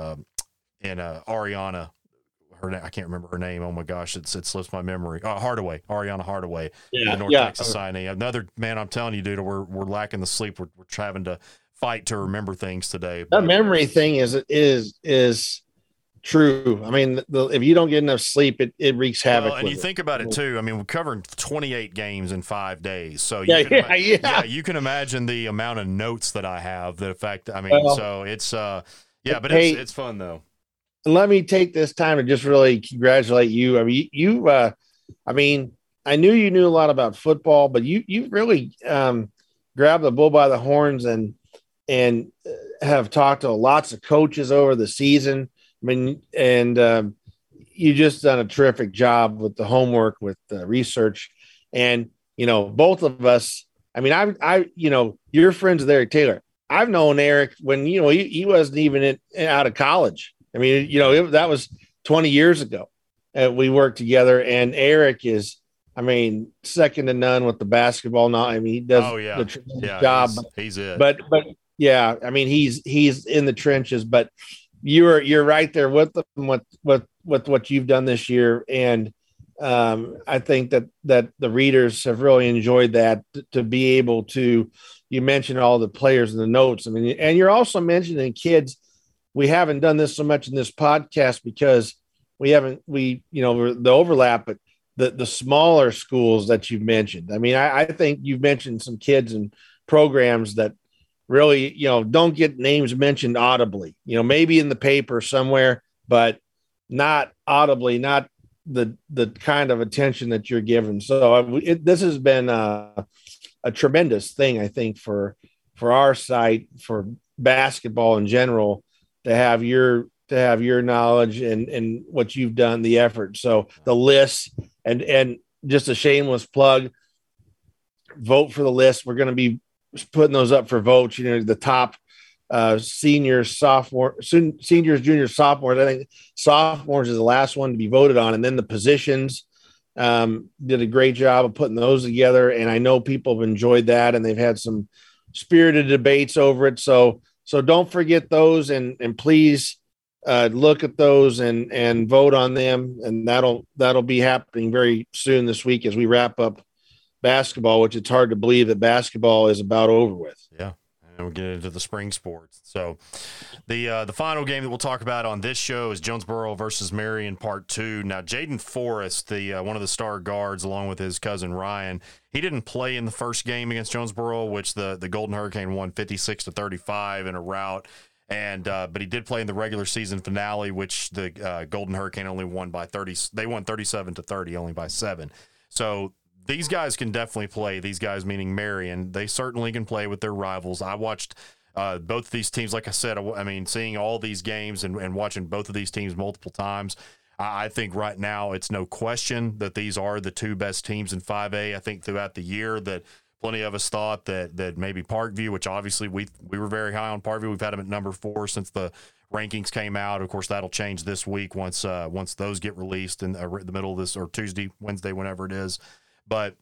Ariana, I can't remember her name. Oh my gosh, it slips my memory. Hardaway, Ariana Hardaway, the North Texas signee. Another, man, I'm telling you, dude, we're lacking the sleep. We're having to fight to remember things today. That memory thing is true. I mean, if you don't get enough sleep, it wreaks havoc. Well, and you think about it too. I mean, we're covering 28 games in 5 days, so you can imagine the amount of notes that I have that affect. I mean, so it's but it's fun though. Let me take this time to just really congratulate you. I mean, I knew you knew a lot about football, but you really grabbed the bull by the horns and have talked to lots of coaches over the season. I mean, and you just done a terrific job with the homework, with the research, and both of us. I mean, you're friends with Eric Taylor. I've known Eric when he wasn't even out of college. I mean, that was 20 years ago. We worked together, and Eric is, I mean, second to none with the basketball. Now, I mean, he does the tremendous job. He's it. But yeah, I mean, he's in the trenches. But you're right there with them with what you've done this year, and I think that the readers have really enjoyed that to be able to. You mentioned all the players in the notes. I mean, and you're also mentioning kids. We haven't done this so much in this podcast because the overlap, but the smaller schools that you've mentioned. I mean, I think you've mentioned some kids and programs that really, don't get names mentioned audibly, maybe in the paper somewhere, but not audibly, not the kind of attention that you're given. So this has been a tremendous thing, I think, for our site, for basketball in general, to have your knowledge and what you've done, the effort. So the list and just a shameless plug, vote for the list. We're going to be putting those up for votes. The top seniors, juniors, sophomores. I think sophomores is the last one to be voted on, and then the positions. Did a great job of putting those together, and I know people have enjoyed that, and they've had some spirited debates over it. So don't forget those, and please look at those and vote on them. And that'll be happening very soon this week as we wrap up basketball, which it's hard to believe that basketball is about over with. Yeah. And we'll get into the spring sports. So the final game that we'll talk about on this show is Jonesboro versus Marion Part 2. Now, Jaden Forrest, one of the star guards, along with his cousin Ryan, he didn't play in the first game against Jonesboro, which the Golden Hurricane won 56-35 in a rout. And but he did play in the regular season finale, which the Golden Hurricane only won by 30. They won 37-30, only by 7. So these guys can definitely play. These guys, meaning Marion, they certainly can play with their rivals. I watched both of these teams. Like I said, I mean, seeing all these games and watching both of these teams multiple times, I think right now it's no question that these are the two best teams in 5A. I think throughout the year that plenty of us thought that maybe Parkview, which obviously we were very high on Parkview. We've had them at number 4 since the rankings came out. Of course, that'll change this week once those get released in the middle of this, or Tuesday, Wednesday, whenever it is. But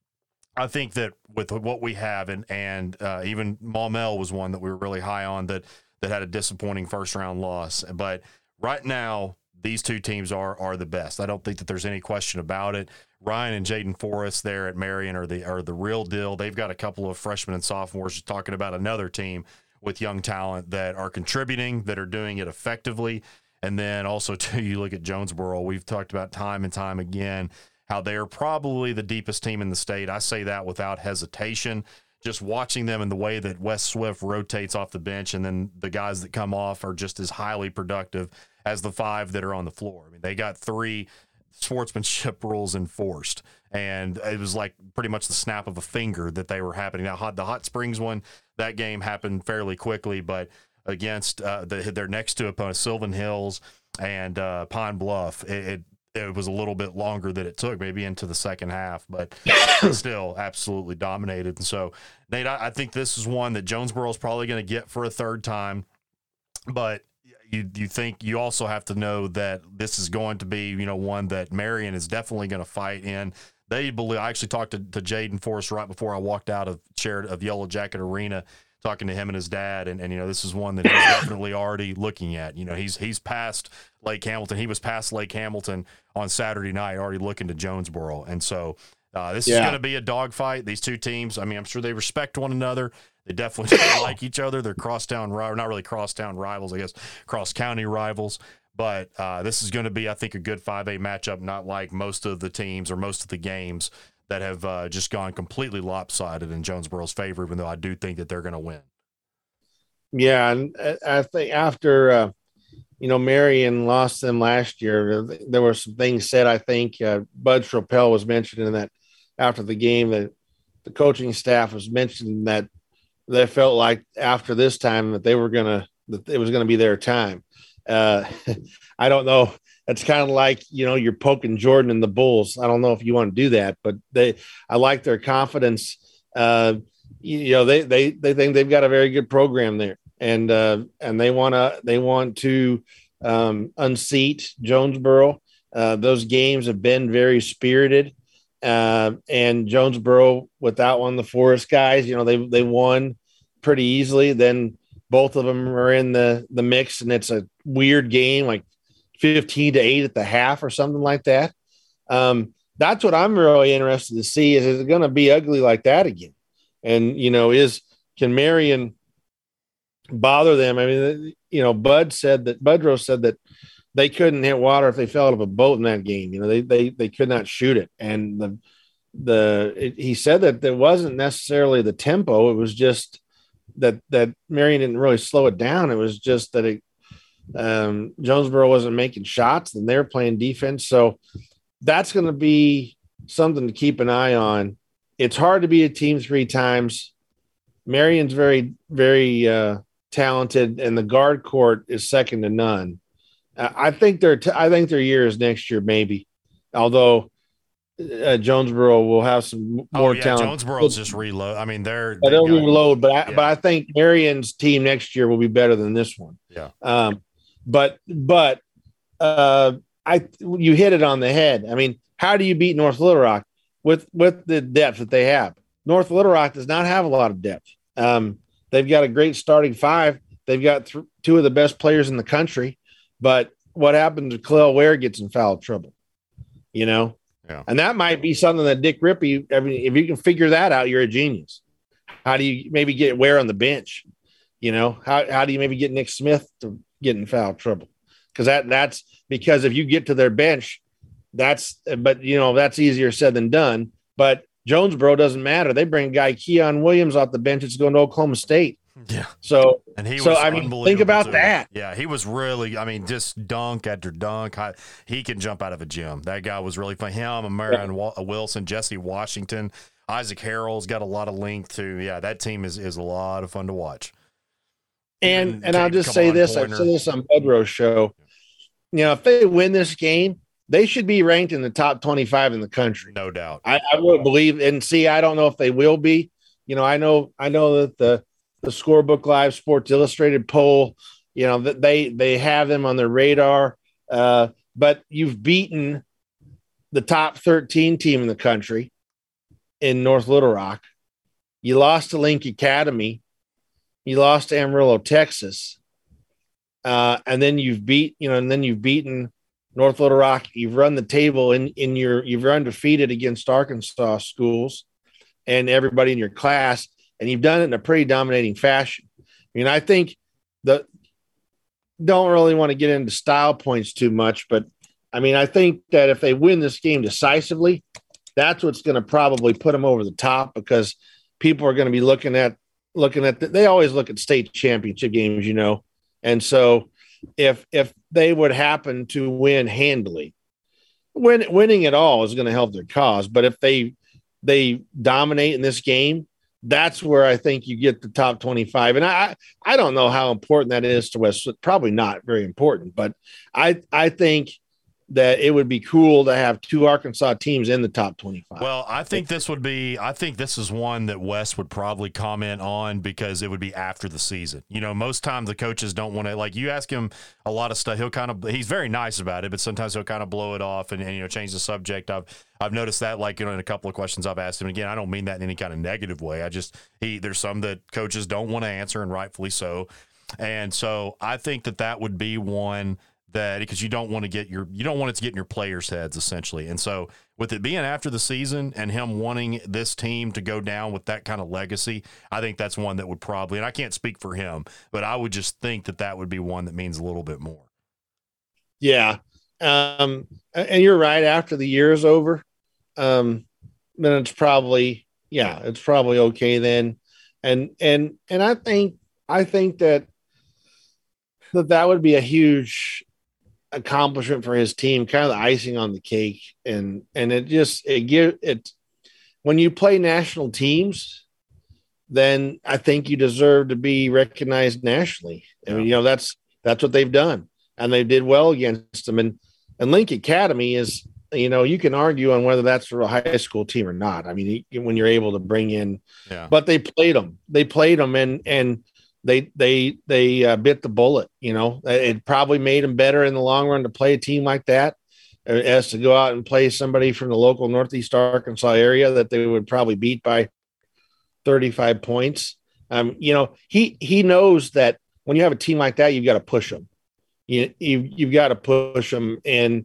I think that with what we have, and even Maumelle was one that we were really high on that had a disappointing first-round loss. But right now, these two teams are the best. I don't think that there's any question about it. Ryan and Jaden Forrest there at Marion are the real deal. They've got a couple of freshmen and sophomores. Just talking about another team with young talent that are contributing, that are doing it effectively. And then also, too, you look at Jonesboro. We've talked about time and time again how they are probably the deepest team in the state. I say that without hesitation. Just watching them and the way that Wes Swift rotates off the bench, and then the guys that come off are just as highly productive as the 5 that are on the floor. I mean, they got 3 sportsmanship rules enforced, and it was like pretty much the snap of a finger that they were happening. Now, the Hot Springs one, that game happened fairly quickly, but against their next two opponents, Sylvan Hills and Pine Bluff, it was a little bit longer than it took, maybe into the second half, but still absolutely dominated. And so, Nate, I think this is one that Jonesboro is probably going to get for a third time, but you also have to know that this is going to be, one that Marion is definitely going to fight in. They believe. I actually talked to Jaden Forrest right before I walked out of Yellow Jacket Arena, talking to him and his dad, and this is one that he's definitely already looking at. He's past Lake Hamilton. He was past Lake Hamilton on Saturday night, already looking to Jonesboro, and so this is going to be a dogfight. These two teams, I mean, I'm sure they respect one another. They definitely like each other. They're crosstown rivals, not really crosstown rivals, I guess, cross-county rivals. But this is going to be, I think, a good 5A matchup, not like most of the teams or most of the games that have just gone completely lopsided in Jonesboro's favor, even though I do think that they're going to win. Yeah, and I think after, Marion lost them last year, there were some things said. I think Bud Stropel was mentioning that after the game, that the coaching staff was mentioning that they felt like after this time that it was going to be their time. I don't know. It's kind of like, you're poking Jordan and the Bulls. I don't know if you want to do that, but I like their confidence. They think they've got a very good program there, and they want to unseat Jonesboro. Those games have been very spirited, and Jonesboro, without one of the Forest guys, they won pretty easily. Then both of them are in the mix, and it's a weird game, like 15-8 at the half or something like that. That's what I'm really interested to see. Is it going to be ugly like that again? And, can Marion bother them? I mean, Budrow said that they couldn't hit water if they fell out of a boat in that game. They could not shoot it. And he said that there wasn't necessarily the tempo. It was just that Marion didn't really slow it down. It was just that Jonesboro wasn't making shots, and they're playing defense. So that's going to be something to keep an eye on. It's hard to beat a team 3 times. Marion's very, very talented, and the guard court is second to none. I think their year is next year, maybe. Although Jonesboro will have some more talent. Jonesboro's just reload. I mean, they'll reload, but I think Marion's team next year will be better than this one. Yeah. But you hit it on the head. I mean, how do you beat North Little Rock with the depth that they have? North Little Rock does not have a lot of depth. They've got a great starting 5. They've got 2 of the best players in the country. But what happens if Clell Ware gets in foul trouble? Yeah. And that might be something that Dick Rippey, if you can figure that out, you're a genius. How do you maybe get Ware on the bench? How do you maybe get Nick Smith to get in foul trouble? Because that's because if you get to their bench, that's easier said than done. But Jonesboro doesn't matter. They bring a guy Keon Williams off the bench that's going to Oklahoma State. Yeah. So he was unbelievable. Think about too. that. Yeah, he was really. I mean, just dunk after dunk. He can jump out of a gym. That guy was really fun. Him, Marion Wilson, Jesse Washington, Isaac Harrell's got a lot of length too. Yeah, that team is a lot of fun to watch. And I'll just say this. I said this on Budrow's show. If they win this game, they should be ranked in the top 25 in the country. No doubt. I would believe. And see, I don't know if they will be. I know that the Scorebook Live Sports Illustrated poll, that they have them on their radar. But you've beaten the top 13 team in the country in North Little Rock. You lost to Link Academy. You lost to Amarillo, Texas. And then you've beaten North Little Rock. You've run the table you've run defeated against Arkansas schools and everybody in your class, and you've done it in a pretty dominating fashion. I mean, I think don't really want to get into style points too much, but I mean, I think that if they win this game decisively, that's what's going to probably put them over the top, because people are going to be looking at they always look at state championship games, and so if they would happen to win handily, winning it all is going to help their cause. But if they dominate in this game, that's where I think you get the top 25. And I don't know how important that is to West. Probably not very important, but I think that it would be cool to have 2 Arkansas teams in the top 25. Well, I think this is one that Wes would probably comment on because it would be after the season. Most times the coaches don't want to, like, you ask him a lot of stuff. He's very nice about it, but sometimes he'll kind of blow it off and change the subject. I've noticed that, like, in a couple of questions I've asked him. And again, I don't mean that in any kind of negative way. There's some that coaches don't want to answer, and rightfully so. And so I think that would be one that, because you don't want it to get in your players' heads, essentially. And so with it being after the season and him wanting this team to go down with that kind of legacy, I think that's one that would probably, and I can't speak for him, but I would just think that would be one that means a little bit more. Yeah. And you're right. After the year is over, then it's probably okay then. And I think that would be a huge accomplishment for his team, kind of the icing on the cake. And when you play national teams, then I think you deserve to be recognized nationally. I mean, that's what they've done, and they did well against them. And Link Academy is, you can argue on whether that's a high school team or not. I mean, when you're able to bring in, but they played them, and they bit the bullet. It probably made them better in the long run to play a team like that as to go out and play somebody from the local Northeast Arkansas area that they would probably beat by 35 points. He knows that when you have a team like that, you've got to push them. You've got to push them, and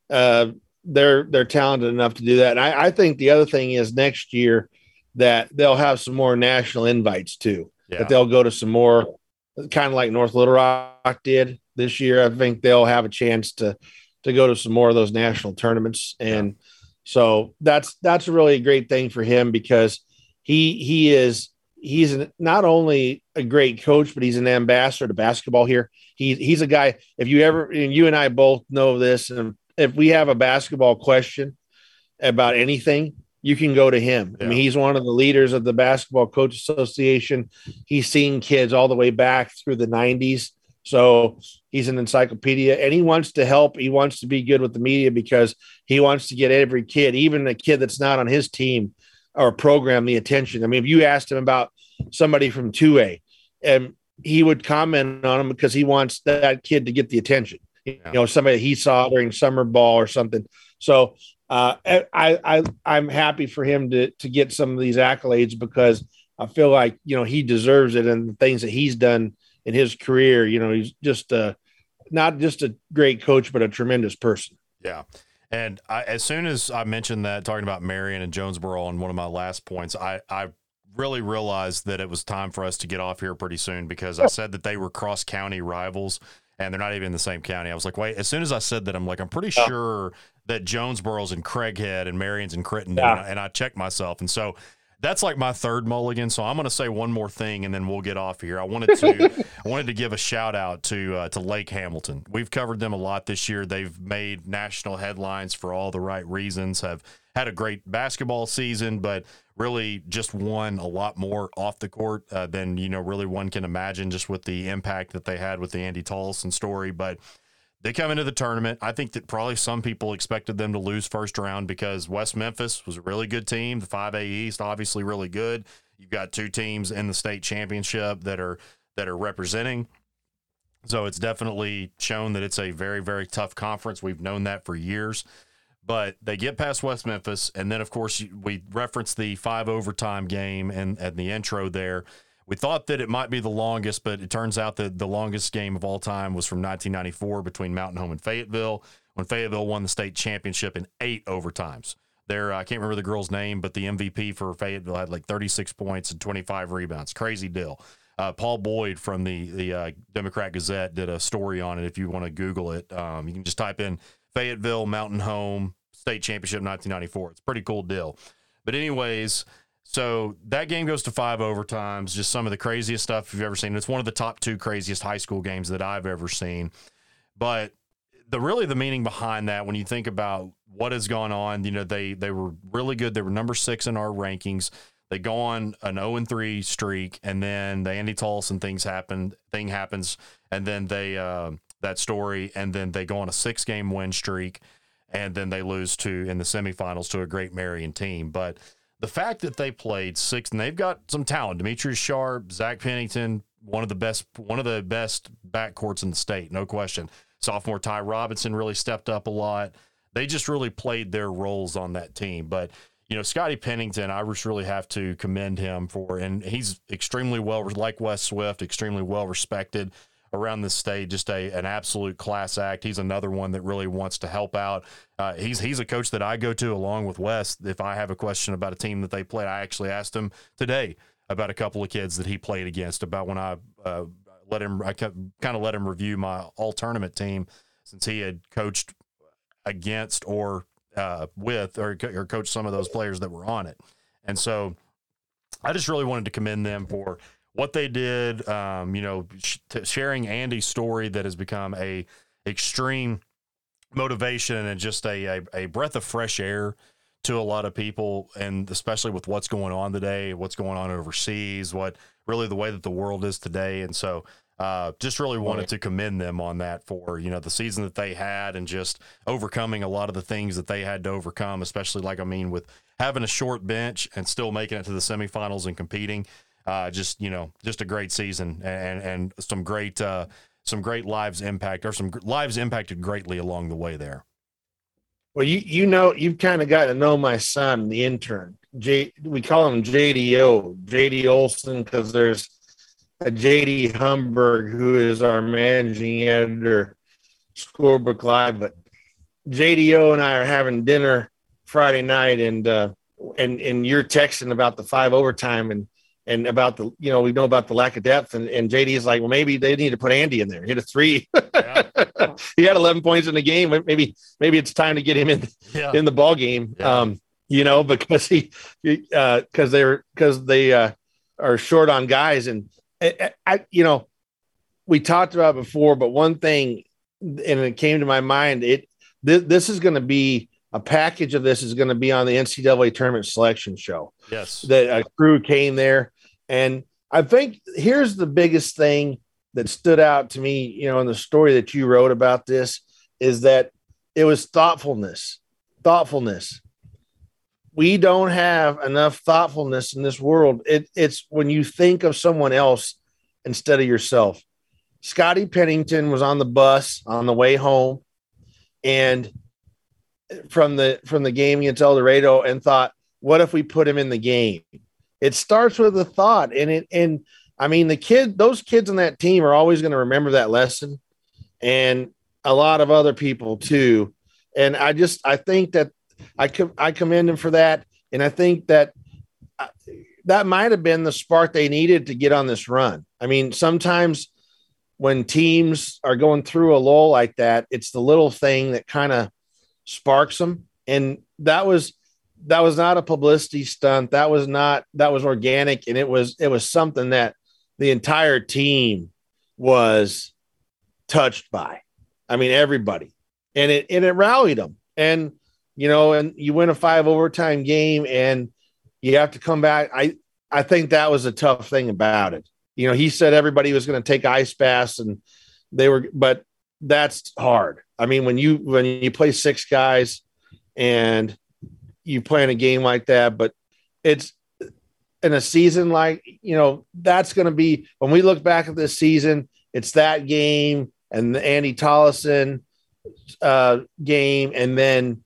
they're talented enough to do that. And I think the other thing is next year that they'll have some more national invites too. That they'll go to some more, kind of like North Little Rock did this year. I think they'll have a chance to go to some more of those national tournaments. And so that's a really great thing for him, because he's not only a great coach, but he's an ambassador to basketball here. He's a guy, and you and I both know this, and if we have a basketball question about anything, you can go to him. I mean, he's one of the leaders of the Basketball Coach Association. He's seen kids all the way back through the 90s. So he's an encyclopedia, and he wants to help. He wants to be good with the media because he wants to get every kid, even a kid that's not on his team or program, the attention. I mean, if you asked him about somebody from 2A, and he would comment on him because he wants that kid to get the attention. Somebody he saw during summer ball or something. So I'm happy for him to get some of these accolades, because I feel like, he deserves it, and the things that he's done in his career. He's just not just a great coach, but a tremendous person. Yeah. And as soon as I mentioned that, talking about Marion and Jonesboro on one of my last points, I really realized that it was time for us to get off here pretty soon, because I said that they were cross-county rivals, and they're not even in the same county. I was like, wait, as soon as I said that, I'm like, I'm pretty sure that Jonesboro's in Craighead and Marion's in Crittenden, and I checked myself. And so that's like my third mulligan. So I'm going to say one more thing, and then we'll get off here. I wanted to give a shout out to Lake Hamilton. We've covered them a lot this year. They've made national headlines for all the right reasons, have had a great basketball season, but really just won a lot more off the court than, really one can imagine, just with the impact that they had with the Andy Tollison story. But they come into the tournament. I think that probably some people expected them to lose first round, because West Memphis was a really good team. The 5A East, obviously really good. You've got 2 teams in the state championship that are representing. So it's definitely shown that it's a very, very tough conference. We've known that for years. But they get past West Memphis, and then, of course, we referenced the 5 overtime game and the intro there. We thought that it might be the longest, but it turns out that the longest game of all time was from 1994 between Mountain Home and Fayetteville, when Fayetteville won the state championship in 8 overtimes. I can't remember the girl's name, but the MVP for Fayetteville had like 36 points and 25 rebounds. Crazy deal. Paul Boyd from the Democrat Gazette did a story on it. If you want to Google it, you can just type in Fayetteville Mountain Home State Championship 1994. It's a pretty cool deal. But anyways, so that game goes to 5 overtimes, just some of the craziest stuff you've ever seen. It's one of the top 2 craziest high school games that I've ever seen. But the meaning behind that, when you think about what has gone on, they were really good. They were number 6 in our rankings. They go on an 0-3 streak, and then the Andy Tollison thing happens, and then they that story, and then they go on a 6-game win streak, and then they lose in the semifinals to a Great Marion team. But the fact that they played 6, and they've got some talent, Demetrius Sharp, Zach Pennington, one of the best backcourts in the state, no question. Sophomore Ty Robinson really stepped up a lot. They just really played their roles on that team. But, Scotty Pennington, I just really have to commend him and he's extremely like Wes Swift, extremely well respected around the state, just an absolute class act. He's another one that really wants to help out. He's a coach that I go to along with Wes. If I have a question about a team that they played, I actually asked him today about a couple of kids that he played against, about when I let him review my all-tournament team, since he had coached against or coached some of those players that were on it. And so I just really wanted to commend them for what they did, sharing Andy's story that has become a extreme motivation and just a breath of fresh air to a lot of people, and especially with what's going on today, what's going on overseas, what really the way that the world is today. And so just really wanted to commend them on that for, the season that they had and just overcoming a lot of the things that they had to overcome, especially with having a short bench and still making it to the semifinals and competing. Just a great season and some great lives impacted greatly along the way there. Well, you've kind of gotten to know my son, the intern. We call him JD Olson, because there's a JD Humberg who is our managing editor, Scorebook Live. But JDO and I are having dinner Friday night, and you're texting about the 5 overtime and about we know about the lack of depth, and JD is like, well, maybe they need to put Andy in there. Hit a 3. Yeah. He had 11 points in the game. Maybe it's time to get him in the ball game. Yeah. Because they are short on guys, and we talked about it before, but one thing, and it came to my mind, this is going to be a package of this is going to be on the NCAA tournament selection show. Yes. That a crew came there. And I think here's the biggest thing that stood out to me, in the story that you wrote about this, is that it was thoughtfulness. We don't have enough thoughtfulness in this world. It's when you think of someone else instead of yourself. Scotty Pennington was on the bus on the way home, and from the game against El Dorado, and thought, what if we put him in the game? It starts with a thought, and those kids on that team are always going to remember that lesson, and a lot of other people too. And I think that I commend them for that. And I think that might've been the spark they needed to get on this run. Sometimes when teams are going through a lull like that, it's the little thing that kind of sparks them. And that was not a publicity stunt. That was organic. And it was something that the entire team was touched by. Everybody, and it rallied them. And, and you win a 5 overtime game and you have to come back. I think that was a tough thing about it. He said everybody was going to take ice baths, and but that's hard. When you play 6 guys and you play in a game like that, but it's in a season like, that's going to be, when we look back at this season, it's that game and the Andy Tollison game. And then,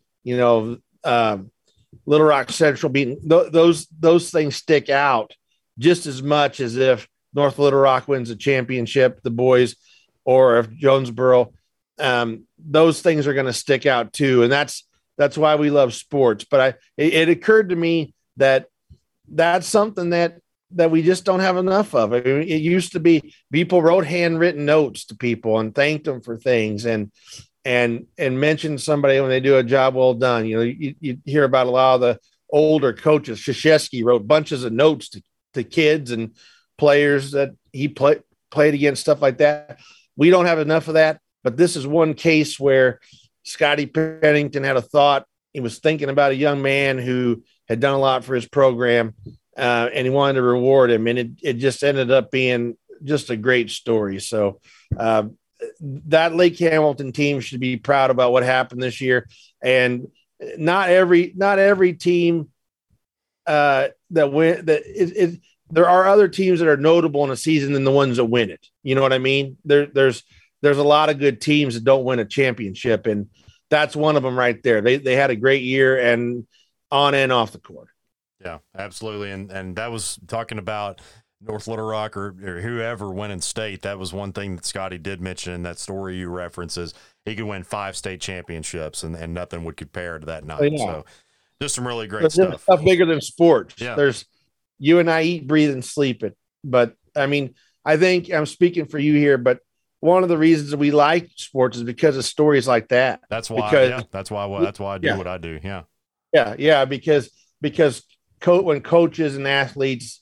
Little Rock Central beating those things stick out just as much as if North Little Rock wins the championship, the boys, or if Jonesboro, those things are going to stick out too. And that's why we love sports. But it occurred to me that that's something that we just don't have enough of. It used to be people wrote handwritten notes to people and thanked them for things and mentioned somebody when they do a job well done. You hear about a lot of the older coaches. Krzyzewski wrote bunches of notes to kids and players that he played against, stuff like that. We don't have enough of that. But this is one case where Scotty Pennington had a thought. He was thinking about a young man who had done a lot for his program, and he wanted to reward him. And it just ended up being just a great story. So that Lake Hamilton team should be proud about what happened this year. And not every team that win that there are other teams that are notable in a season than the ones that win it. You know what I mean? There's a lot of good teams that don't win a championship, and that's one of them right there. They had a great year, and on and off the court. Yeah, absolutely. And that was talking about North Little Rock or whoever winning state. That was one thing that Scotty did mention in that story you references. He could win 5 state championships, and nothing would compare to that night. Yeah. So just some really great stuff. Stuff bigger than sports. Yeah. There's you and I eat, breathe, and sleep it. But I mean, I think I'm speaking for you here, but one of the reasons that we like sports is because of stories like that. That's why. That's why I do what I do. Yeah. Yeah. Because when coaches and athletes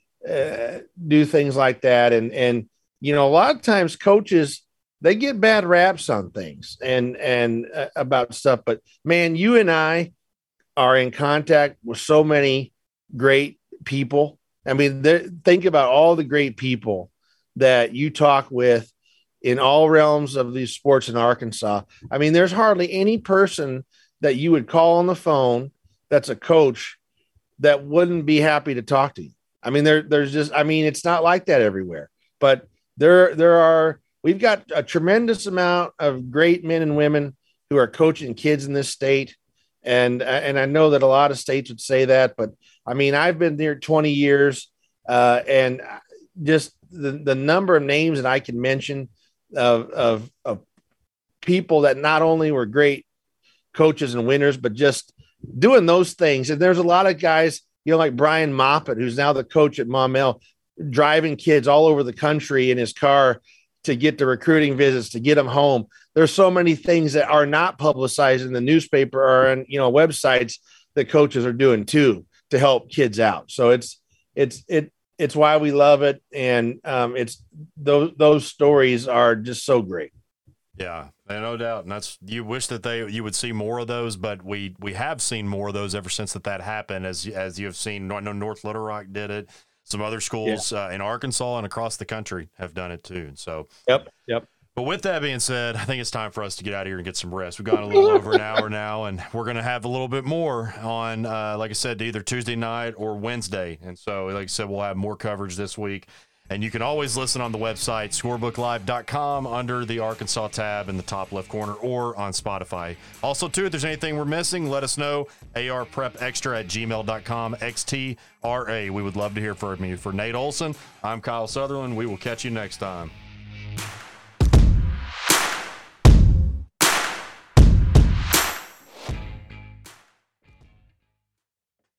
do things like that, and a lot of times coaches, they get bad raps on things and about stuff. But man, you and I are in contact with so many great people. I mean, think about all the great people that you talk with in all realms of these sports in Arkansas. I mean, there's hardly any person that you would call on the phone that's a coach that wouldn't be happy to talk to you. I mean, it's not like that everywhere, but we've got a tremendous amount of great men and women who are coaching kids in this state. And I know that a lot of states would say that, but I mean, I've been there 20 years and just the number of names that I can mention of people that not only were great coaches and winners, but just doing those things. And there's a lot of guys, like Brian Moppet, who's now the coach at Maumelle, driving kids all over the country in his car to get the recruiting visits, to get them home. There's so many things that are not publicized in the newspaper or on, websites that coaches are doing too, to help kids out. So it's why we love it. And it's those stories are just so great. Yeah, no doubt. And you wish that you would see more of those, but we have seen more of those ever since that happened. As you have seen, I know North Little Rock did it. Some other schools in Arkansas and across the country have done it too. So yep. But with that being said, I think it's time for us to get out of here and get some rest. We've gone a little over an hour now, and we're going to have a little bit more on, like I said, either Tuesday night or Wednesday. And so, like I said, we'll have more coverage this week. And you can always listen on the website, scorebooklive.com, under the Arkansas tab in the top left corner, or on Spotify. Also, too, if there's anything we're missing, let us know. arprepextra@gmail.com, XTRA. We would love to hear from you. For Nate Olson, I'm Kyle Sutherland. We will catch you next time.